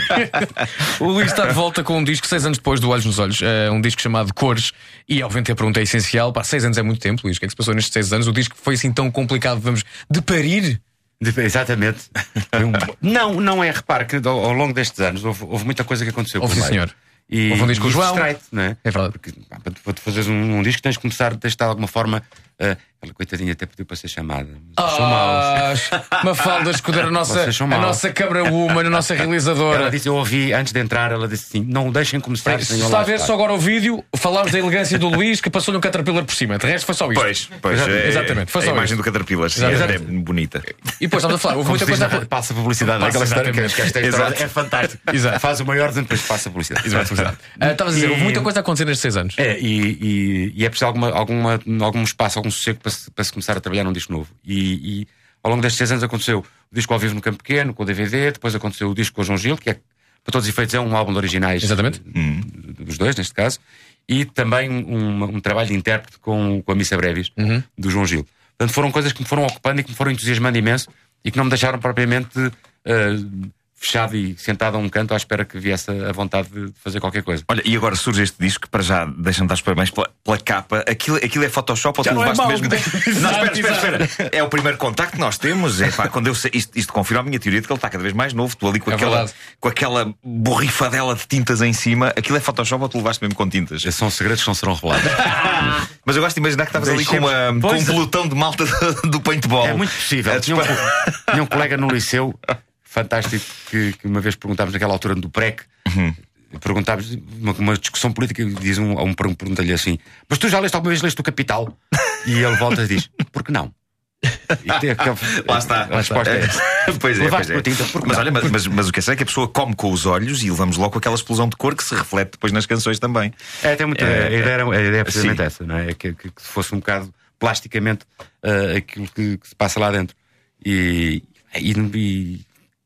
O Luís está de volta com um disco seis anos depois do Olhos nos Olhos, é um disco chamado Cores. E obviamente a pergunta é essencial: pá, seis anos é muito tempo, Luís. O que é que se passou nestes seis anos? O disco foi assim tão complicado, vamos, de parir? De- Exatamente. Foi um- Não, não é. Repara que ao, ao longo destes anos houve, houve muita coisa que aconteceu. Houve, por sim, meio. senhor. E, Houve um disco com e o João. distrai-te, não é? É verdade. Porque pá, para tu- para tu fazeres um, um disco tens de começar, tens de estar de alguma forma. Uh, aquela coitadinha até pediu para ser chamada. Mas são maus. Ah, Mafalda Escudeiro, a nossa, Vocês são a maus. nossa cabra woman, a nossa realizadora. Ela disse, eu ouvi antes de entrar, ela disse assim: não deixem começar Se sem está eu lá a ver estar." só agora o vídeo, falámos da elegância do Luís que passou-lhe um caterpillar por cima. De resto foi só isto. Pois, pois. Exatamente, é- exatamente, foi a só imagem isto. do Caterpillar, sim, Exato. é bonita. E depois estamos a falar, houve Como muita se diz coisa. na- passa publicidade. Passa, Aquela história que, exatamente. que esta história Exato. é fantástica. Exato. Faz o maior depois passa publicidade. Exato, exato. Ah, estavas a dizer, E- houve muita coisa a acontecer nestes seis anos. É, e, e, e é preciso alguma, alguma, algum espaço, algum sossego para se, para se começar a trabalhar num disco novo. E, e ao longo destes seis anos aconteceu o disco ao vivo no Campo Pequeno, com o D V D, depois aconteceu o disco com o João Gil, que é, para todos os efeitos, é um álbum de originais. Exatamente. Dos dois, neste caso. E também um, um trabalho de intérprete com, com a Missa Brevis, Uhum. do João Gil. Portanto, foram coisas que me foram ocupando e que me foram entusiasmando imenso e que não me deixaram propriamente uh, fechado e sentado a um canto à espera que viesse a vontade de fazer qualquer coisa. Olha, e agora surge este disco que para já deixa-me dar os parabéns pela, pela capa. Aquilo, aquilo é Photoshop ou Já tu não é levaste mau. mesmo? Não, espera, espera, Exato. espera. É o primeiro contacto que nós temos. É, pá, quando eu sei, isto, isto confirma a minha teoria de que ele está cada vez mais novo. Tu ali com, É aquela, verdade. com aquela borrifadela de tintas em cima. Aquilo é Photoshop ou tu levaste mesmo com tintas? São segredos que não serão revelados. Mas eu gosto de imaginar que estavas ali com, Deixemos- uma, com Pois um é. pelotão de malta do, do paintball. É muito possível. É, Tinha um, tinha um colega no liceu, fantástico que, que uma vez perguntámos naquela altura do P R E C, uhum. perguntámos uma, uma discussão política e diz um, um pergunta-lhe assim: mas tu já leste alguma vez leste o Capital? E ele volta e diz: por que não? E tem aquela, lá está, a resposta é essa. Pois é, pois é. Tinta, mas olha, mas, mas, mas o que é certo é que a pessoa come com os olhos e levamos logo com aquela explosão de cor que se reflete depois nas canções também. É, tem muita, é, a, ideia era, a ideia é precisamente sim. essa, não é? Que, que, que fosse um bocado plasticamente uh, aquilo que, que se passa lá dentro. E, e, e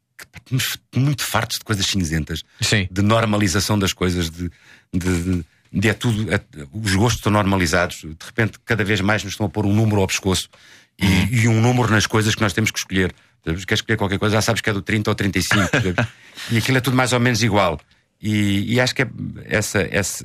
muito fartos de coisas cinzentas, sim. de normalização das coisas, de, de, de, de é tudo, é, os gostos estão normalizados, de repente cada vez mais nos estão a pôr um número ao pescoço e, uhum. e um número nas coisas que nós temos que escolher. Queres escolher qualquer coisa, já sabes que é do trinta ou trinta e cinco, e aquilo é tudo mais ou menos igual. E, e acho que é essa, essa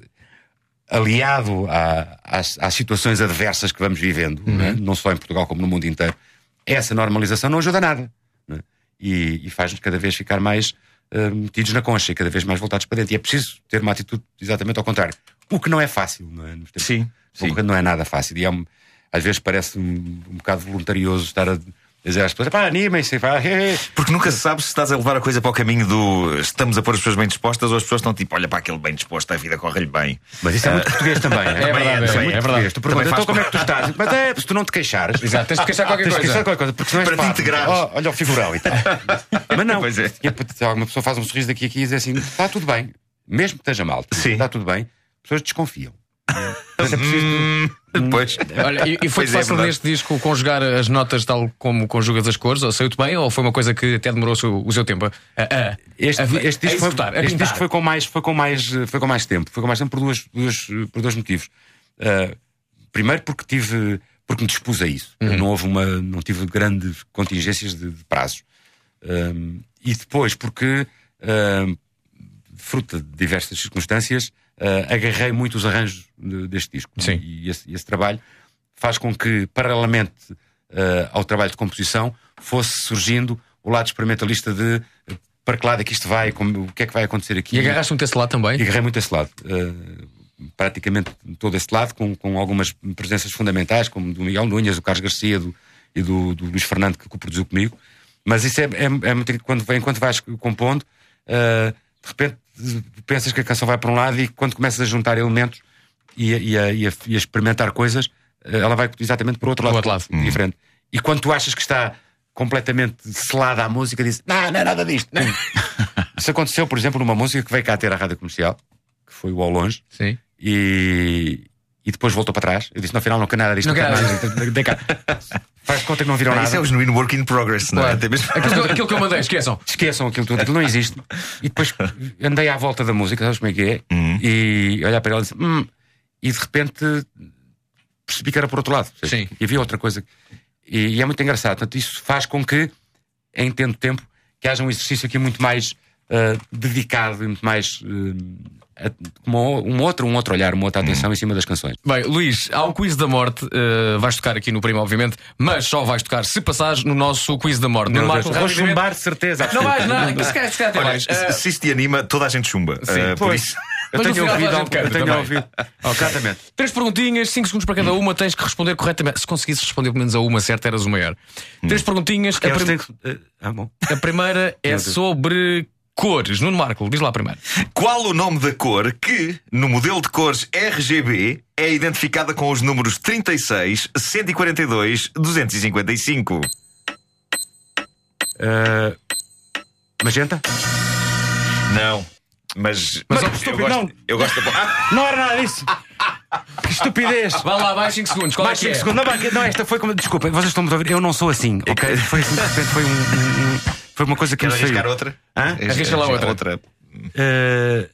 aliado a, às, às situações adversas que vamos vivendo, uhum. não, é? Não só em Portugal como no mundo inteiro, essa normalização não ajuda a nada, não é? E, e faz-nos cada vez ficar mais uh, metidos na concha e cada vez mais voltados para dentro. E é preciso ter uma atitude exatamente ao contrário. O que não é fácil, não é? Sim, sim. Não é nada fácil. E é um, às vezes parece um, um bocado voluntarioso estar a dizer às pessoas: pá, animem-se, pá. Porque nunca se sabe se estás a levar a coisa para o caminho do estamos a pôr as pessoas bem dispostas ou as pessoas estão tipo: olha para aquele bem disposto, a vida corre-lhe bem. Mas isso é muito uh, português também, é? É verdade, é, é, é, é verdade. Tu perguntas: então como é que tu estás? Mas é, se tu não te queixares. Exato, tens de queixar qualquer tens coisa. Tens de queixar qualquer coisa, porque senão és para te integrar. Oh, olha o figurão e tal. Mas não, pois é. Alguma pessoa faz um sorriso daqui a aqui e diz assim: está tudo bem, mesmo que esteja mal, está tudo bem, as pessoas desconfiam. É preciso... Pois. Olha, e, e foi fácil é neste disco conjugar as notas tal como conjugas as cores? Ou saiu-te bem? Ou foi uma coisa que até demorou o seu, o seu tempo? A, a, este, a, este, a disco, executar, foi, a este disco foi com mais, foi com mais, foi com mais tempo. Foi com mais tempo por, duas, duas, por dois motivos. Uh, primeiro porque tive, porque me dispus a isso. Uhum. Não houve uma, não tive grandes contingências de, de prazos. Um, e depois porque uh, fruto de diversas circunstâncias, uh, agarrei muito os arranjos de, deste disco. Sim. E esse, esse trabalho faz com que, paralelamente uh, ao trabalho de composição, fosse surgindo o lado experimentalista de uh, para que lado é que isto vai, como, o que é que vai acontecer aqui. E agarraste muito esse lado também? E agarrei muito esse lado. Uh, praticamente todo esse lado, com, com algumas presenças fundamentais, como do Miguel Núñez, do Carlos Garcia do, e do, do Luís Fernando, que co-produziu comigo. Mas isso é, é, é muito. Quando, enquanto vais compondo, uh, de repente pensas que a canção vai para um lado e quando começas a juntar elementos e a, e a, e a, e a experimentar coisas, uh, ela vai exatamente para o outro lado, outro lado. diferente. Hum. E quando tu achas que está completamente selada a música, dizes: não, não é nada disto. Isso aconteceu, por exemplo, numa música que veio cá ter a rádio comercial, que foi o Ao Longe. Sim. E, e depois voltou para trás. Eu disse: no final não quer nada disto. Não, não quer nada disto. Cá. Faz conta que não viram ah, nada. Isso é o genuíno work in progress, não é? Claro. Aquilo, aquilo que eu mandei, esqueçam. Esqueçam aquilo tudo, aquilo não existe. E depois andei à volta da música, sabes como é que é? Uhum. E olhar para ela e disse: hum, e de repente percebi que era por outro lado. Sim. E havia outra coisa. E, e é muito engraçado. Portanto, isso faz com que, em tendo tempo, que haja um exercício aqui muito mais uh, dedicado e muito mais. Uh, com um outro, um outro olhar, uma outra atenção hum. em cima das canções. Bem, Luís, há um quiz da morte. uh, Vais tocar aqui no Primo, obviamente, mas só vais tocar se passares no nosso quiz da morte. Não, Marco, vou chumbar de certeza. Não vais, não, se calhar, se calhar até Olha, vais. uh, se isso te anima, toda a gente chumba. Sim, uh, por pois. isso. Eu mas tenho ouvido, eu tenho também. ouvido. Exatamente. Três perguntinhas, cinco segundos para cada uma, tens que responder corretamente. Se conseguisses responder pelo menos a uma certa, eras o maior. Hum. Três perguntinhas. A, prim... que... ah, bom. a primeira é sobre cores. Nuno Marco, diz lá primeiro. Qual o nome da cor que, no modelo de cores R G B, é identificada com os números trinta e seis, cento e quarenta e dois, duzentos e cinquenta e cinco? Uh... Magenta? Não. Mas, mas, mas oh, estúpido, eu, gosto, não. eu gosto da... ah. Não era nada disso. Que estupidez. Vá lá, mais cinco segundos. Qual mais é que é? Segundos. Não, não, esta foi como. Desculpa, vocês estão-me a ouvir. Eu não sou assim, ok? Foi, de repente, foi, um, um, foi uma coisa que Quero me saiu. arriscar outra? Hã? Arrisca lá outra. outra. Uh,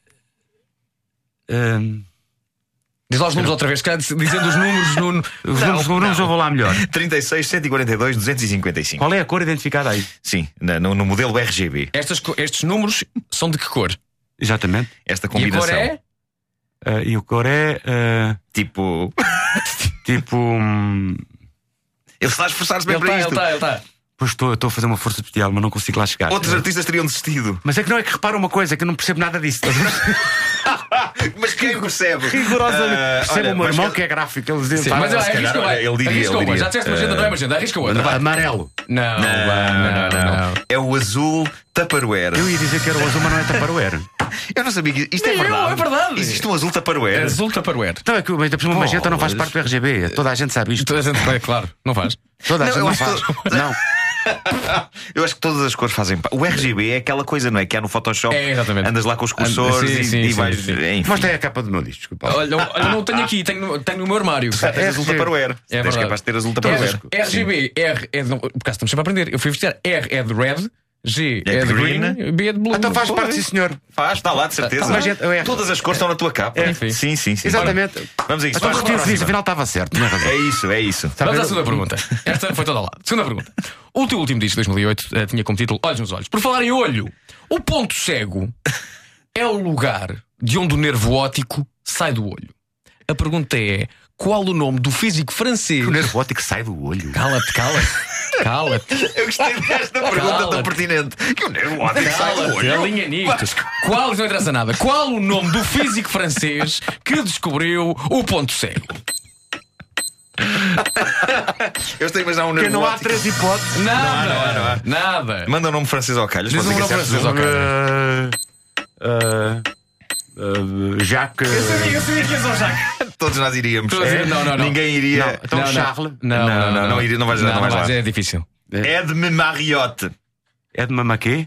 uh, Diz lá os números outra vez, dizendo os números, Nuno. Os não, números, números eu vou lá melhor. trinta e seis, cento e quarenta e dois, duzentos e cinquenta e cinco. Qual é a cor identificada aí? Sim, no, no modelo R G B. Estas, estes números são de que cor? Exatamente. Esta combinação. E a cor é? Uh, e o cor é. Uh... Tipo. tipo. Um... Ele está a esforçar-se bem ele para tá, isto. Ele está, ele está. Pois estou, estou a fazer uma força bestial, mas não consigo lá chegar. Outros artistas teriam desistido. Mas é que não é que repara uma coisa, é que eu não percebo nada disso. Mas quem percebe? Rigorosamente. Uh, percebe olha, o meu irmão que... que é gráfico. Ele diz, Sim, mas se calhar, arrisca, olha, ele diria, arrisca ele uma. diria. Já disseste magenta, uh... não é magenta, arrisca outra. Amarelo. Não, Não, não, não. É o azul Tupperware. Eu ia dizer que era o azul, mas não é Tupperware. Eu não sabia que isto é Nem eu, verdade. é verdade. Existe um azul Tupperware. Azul Tupperware. Então é que mas, por exemplo, o magenta não faz parte do R G B. Toda a gente sabe isto. Toda a gente, é claro, não faz. Toda a Não, gente eu não acho faz. que- Não. Eu acho que todas as cores fazem parte. O R G B é aquela coisa, não é? Que há no Photoshop. É, exatamente. Andas lá com os cursores Sim, e, sim, e sim, vais. sim. Enfim. Mostra aí a capa do meu disco, desculpa. Olha, olha, não tenho aqui, tenho, tenho no meu armário. Já tens azul Tupperware. É Tens verdade. capaz de ter azul Tupperware. R G B, R é de. Por acaso estamos sempre a aprender. Eu fui investigar. R é de red, G É é de de green. green, B é de blue. Então faz Pô, parte, sim, senhor. Faz, está lá, de certeza. Tá, magenta, é. Todas as cores estão na tua capa. Enfim. Sim, sim, sim. Exatamente. Ora, vamos a isso. Então Vamos retiro o para a que disse, próxima. afinal estava certo. Não é razão. É isso, é isso. Vamos à segunda pergunta. Esta foi toda lá. Segunda pergunta. O teu último disco de dois mil e oito eh, tinha como título Olhos nos Olhos. Por falar em olho, o ponto cego é o lugar de onde o nervo óptico sai do olho. A pergunta é: qual o nome do físico francês? O nervo óptico sai do olho. Cala-te, cala-te. Cala-te. Eu gostei desta pergunta tão Cala-te. pertinente. Que o nervo óptico sai do Cala-te, olho. alinha nisto. Qual, não interessa nada. Qual o nome do físico francês que descobriu o ponto cego? Eu estou a imaginar um Porque nervo não há óptico. três hipóteses. Nada. Não há, não há, não há. Nada. Manda o nome francês ao calhas. Diz pode um ser que nome acerte. francês ao calhas. Uh, uh, uh, Jacques. Eu sabia, eu sabia que ias ao Jacques. Todos nós iríamos. Estou a dizer, não, não, não. Ninguém iria. Não, então Não, não. Charles. Não, Não, não, não iria, não vais- não vais lá. É difícil. Edme Mariotte. É de Mamaquê?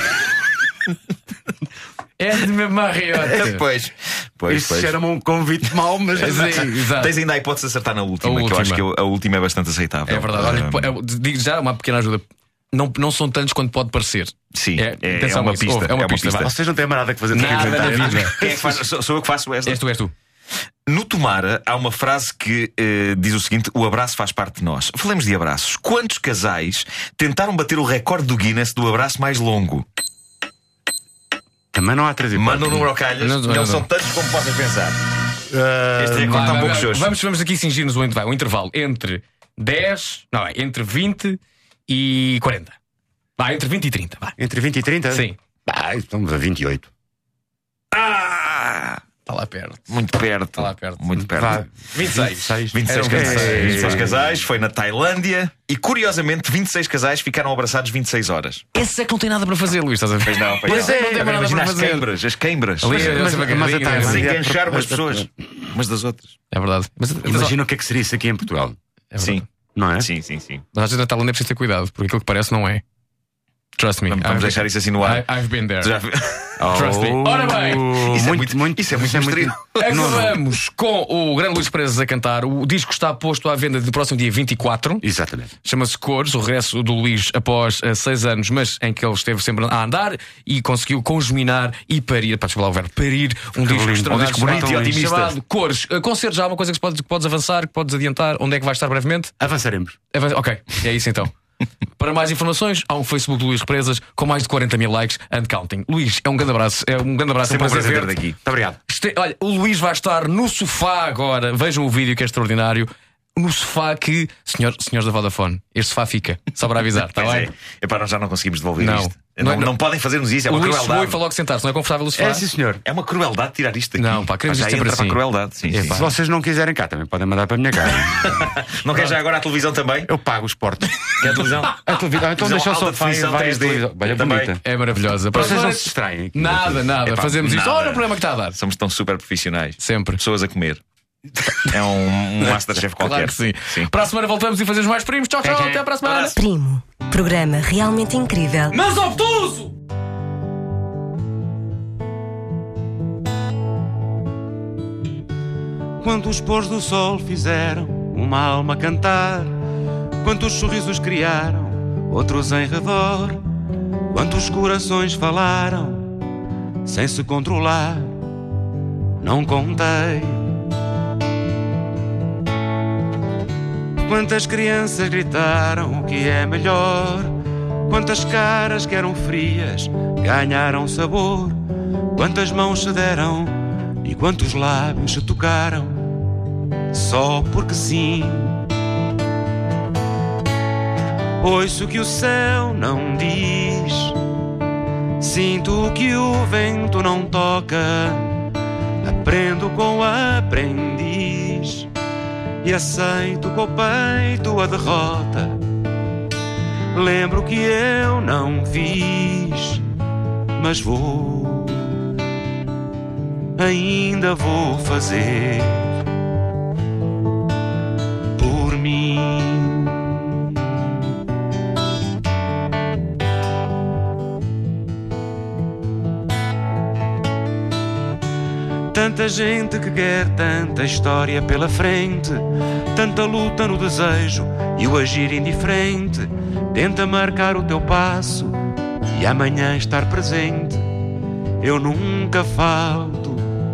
É de me Mariotte. Pois. Pois, Isso pois. era-me um convite mau, mas. Sim, exato. Tens ainda a hipótese de acertar na última, A que eu acho que última. a última é bastante aceitável. É verdade. Olha, Ah, eu digo já uma pequena ajuda. Não, não são tantos quanto pode parecer. Sim, é, é atenção uma nisso. pista. Ouve, é uma é uma pista. pista. vá. Vocês não têm mais nada que fazer do que Nada inventar. na vida. Quem é que faz? Sou, sou eu que faço esta. És tu, és tu. No Tomara há uma frase que eh, diz o seguinte: o abraço faz parte de nós. Falemos de abraços. Quantos casais tentaram bater o recorde do Guinness do abraço mais longo? Também não há três hipóteses. Manda um número ao calhas. Não, Não, não, não. são tantos como possas pensar. Uh, Este recorde Vai, está um vai, pouco vai. xoxo. Vamos, vamos aqui cingir-nos o intervalo, o intervalo entre dez, não, é, entre vinte e quarenta. Vai, entre vinte e trinta. Vai. Entre vinte e trinta? Sim. Ah, estamos a vinte e oito. Ah! Está lá perto. Muito perto. Está lá perto. Muito perto. Vá, vinte e seis. vinte e seis Eram casais. vinte e seis. vinte e seis casais, foi na Tailândia e curiosamente vinte e seis casais ficaram abraçados vinte e seis horas. Esse é que não tem nada para fazer, Luís, estás a ver? Pois não, pois Pois não. é, não tem nada Imagina para as fazer. queimbras, as queimbras. Ali, Mas- eu mas- sei bem, mas a ali, Tailândia- Se é enganchar umas mas- pessoas umas das outras. É verdade. Mas, mas, Imagina o que é que seria isso aqui em Portugal. é verdade. Sim, Não é? sim, sim, sim. Mas às vezes na Tailândia é preciso ter cuidado, porque aquilo que parece não é. Trust me. Vamos, vamos I've- deixar isso assim no ar. I, I've been there. Tu já- Trust me. Ora bem. Isso é muito, muito- muito, isso é muito misterioso. Acabamos com o grande Luís Presas a cantar. O disco está posto à venda no próximo dia vinte e quatro. Exatamente. Chama-se Cores, o regresso do Luís após eh, seis anos, mas em que ele esteve sempre a andar e conseguiu congeminar e parir, para desfalar o verbo, parir um disco lindo. extraordinário Um disco bonito e chamado- otimista. chamado Cores. Eh, Concertos, já há uma coisa que, se pode- que podes avançar, que podes adiantar. Onde é que vai estar brevemente? Avançaremos. Avan- Ok, é isso então. Para mais informações, há um Facebook do Luís Represas com mais de quarenta mil likes and counting. Luís, é um grande abraço. É um grande abraço. Sempre é um um prazer prazer ter ver-te. daqui. Muito obrigado. Este- Olha, o Luís vai estar no sofá agora. Vejam o vídeo que é extraordinário. No sofá que, senhor, senhores da Vodafone, este sofá fica, só para avisar, está Pois bem? é. Epá, nós já não conseguimos devolver Não. isto. Não Não, é- não podem fazer-nos isso, é O uma Luís chegou e crueldade. falou logo sentar-se, não é confortável o sofá? É, sim, senhor. É uma crueldade tirar isto daqui. Não, pá, queremos já isto sempre entra para assim. a crueldade. Sim, É, sim. pá. Se vocês não quiserem cá, também podem mandar para a minha casa. Não quer já agora a televisão também? Eu pago os portos. Quer a televisão? A televisão. Então Televisão deixa o alta sofá e definição vai a três D. televisão. Olha, Também. bonita. É maravilhosa. Vocês não Para- se distraem aqui. Nada, nada. Epá, Fazemos isto. nada. Olha o problema que está a dar. Somos tão super profissionais. Sempre. Pessoas a comer. É um, um Masterchef qualquer. Claro que sim. Para a semana voltamos e fazemos mais primos. Tchau, tchau. Até para a semana. Primo. Programa realmente incrível. Mas obtuso! Quantos pôres do sol fizeram uma alma cantar, quantos sorrisos criaram, outros em redor, quantos corações falaram, sem se controlar, não contei. Quantas crianças gritaram o que é melhor, quantas caras que eram frias ganharam sabor, quantas mãos se deram e quantos lábios se tocaram, só porque sim. Ouço o que o céu não diz, sinto o que o vento não toca, aprendo com o aprendiz e aceito com o peito a derrota. Lembro que eu não fiz, mas vou, ainda vou fazer por mim. Tanta gente que quer tanta história pela frente, tanta luta no desejo e o agir indiferente. Tenta marcar o teu passo e amanhã estar presente. Eu nunca falto.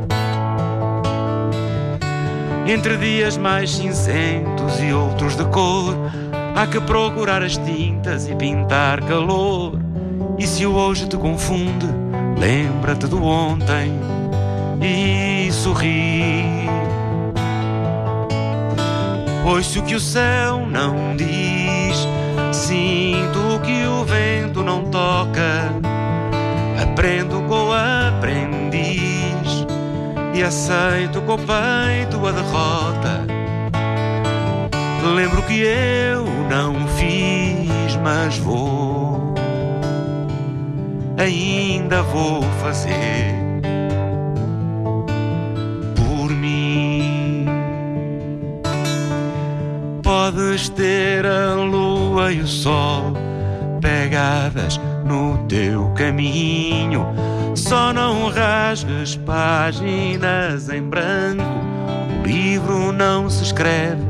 Entre dias mais cinzentos e outros de cor, há que procurar as tintas e pintar calor. E se o hoje te confunde, lembra-te do ontem e sorri. Ouço o que o céu não diz, sinto que o vento não toca, aprendo com o aprendiz e aceito com o peito a derrota. Lembro que eu não fiz, mas vou, ainda vou fazer por mim. Podes ter a lua e o sol pegadas no teu caminho, só não rasgues páginas em branco. O livro não se escreve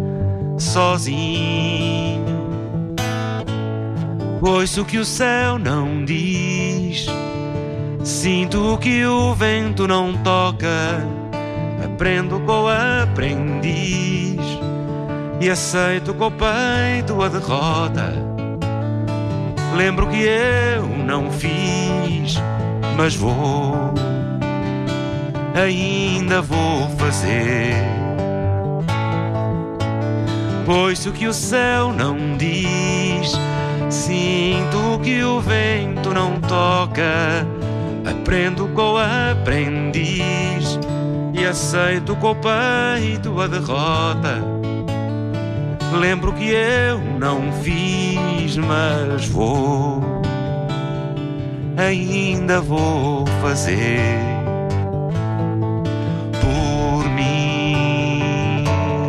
sozinho. Ouço o que o céu não diz, sinto que o vento não toca, aprendo com o aprendiz e aceito com o peito a derrota. Lembro que eu não fiz, mas vou, ainda vou fazer. Pois o que o céu não diz, sinto que o vento não toca, aprendo com o aprendiz e aceito com o peito a derrota. Lembro que eu não fiz, mas vou, ainda vou fazer por mim.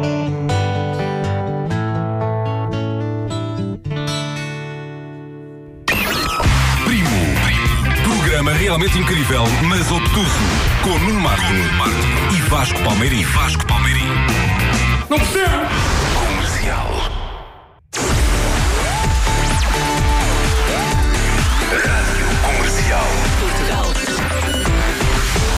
Primo. Programa realmente incrível, mas obtuso. Com Nuno Marco e Vasco Palmeirim. Vasco Palmeirim. Não percebo!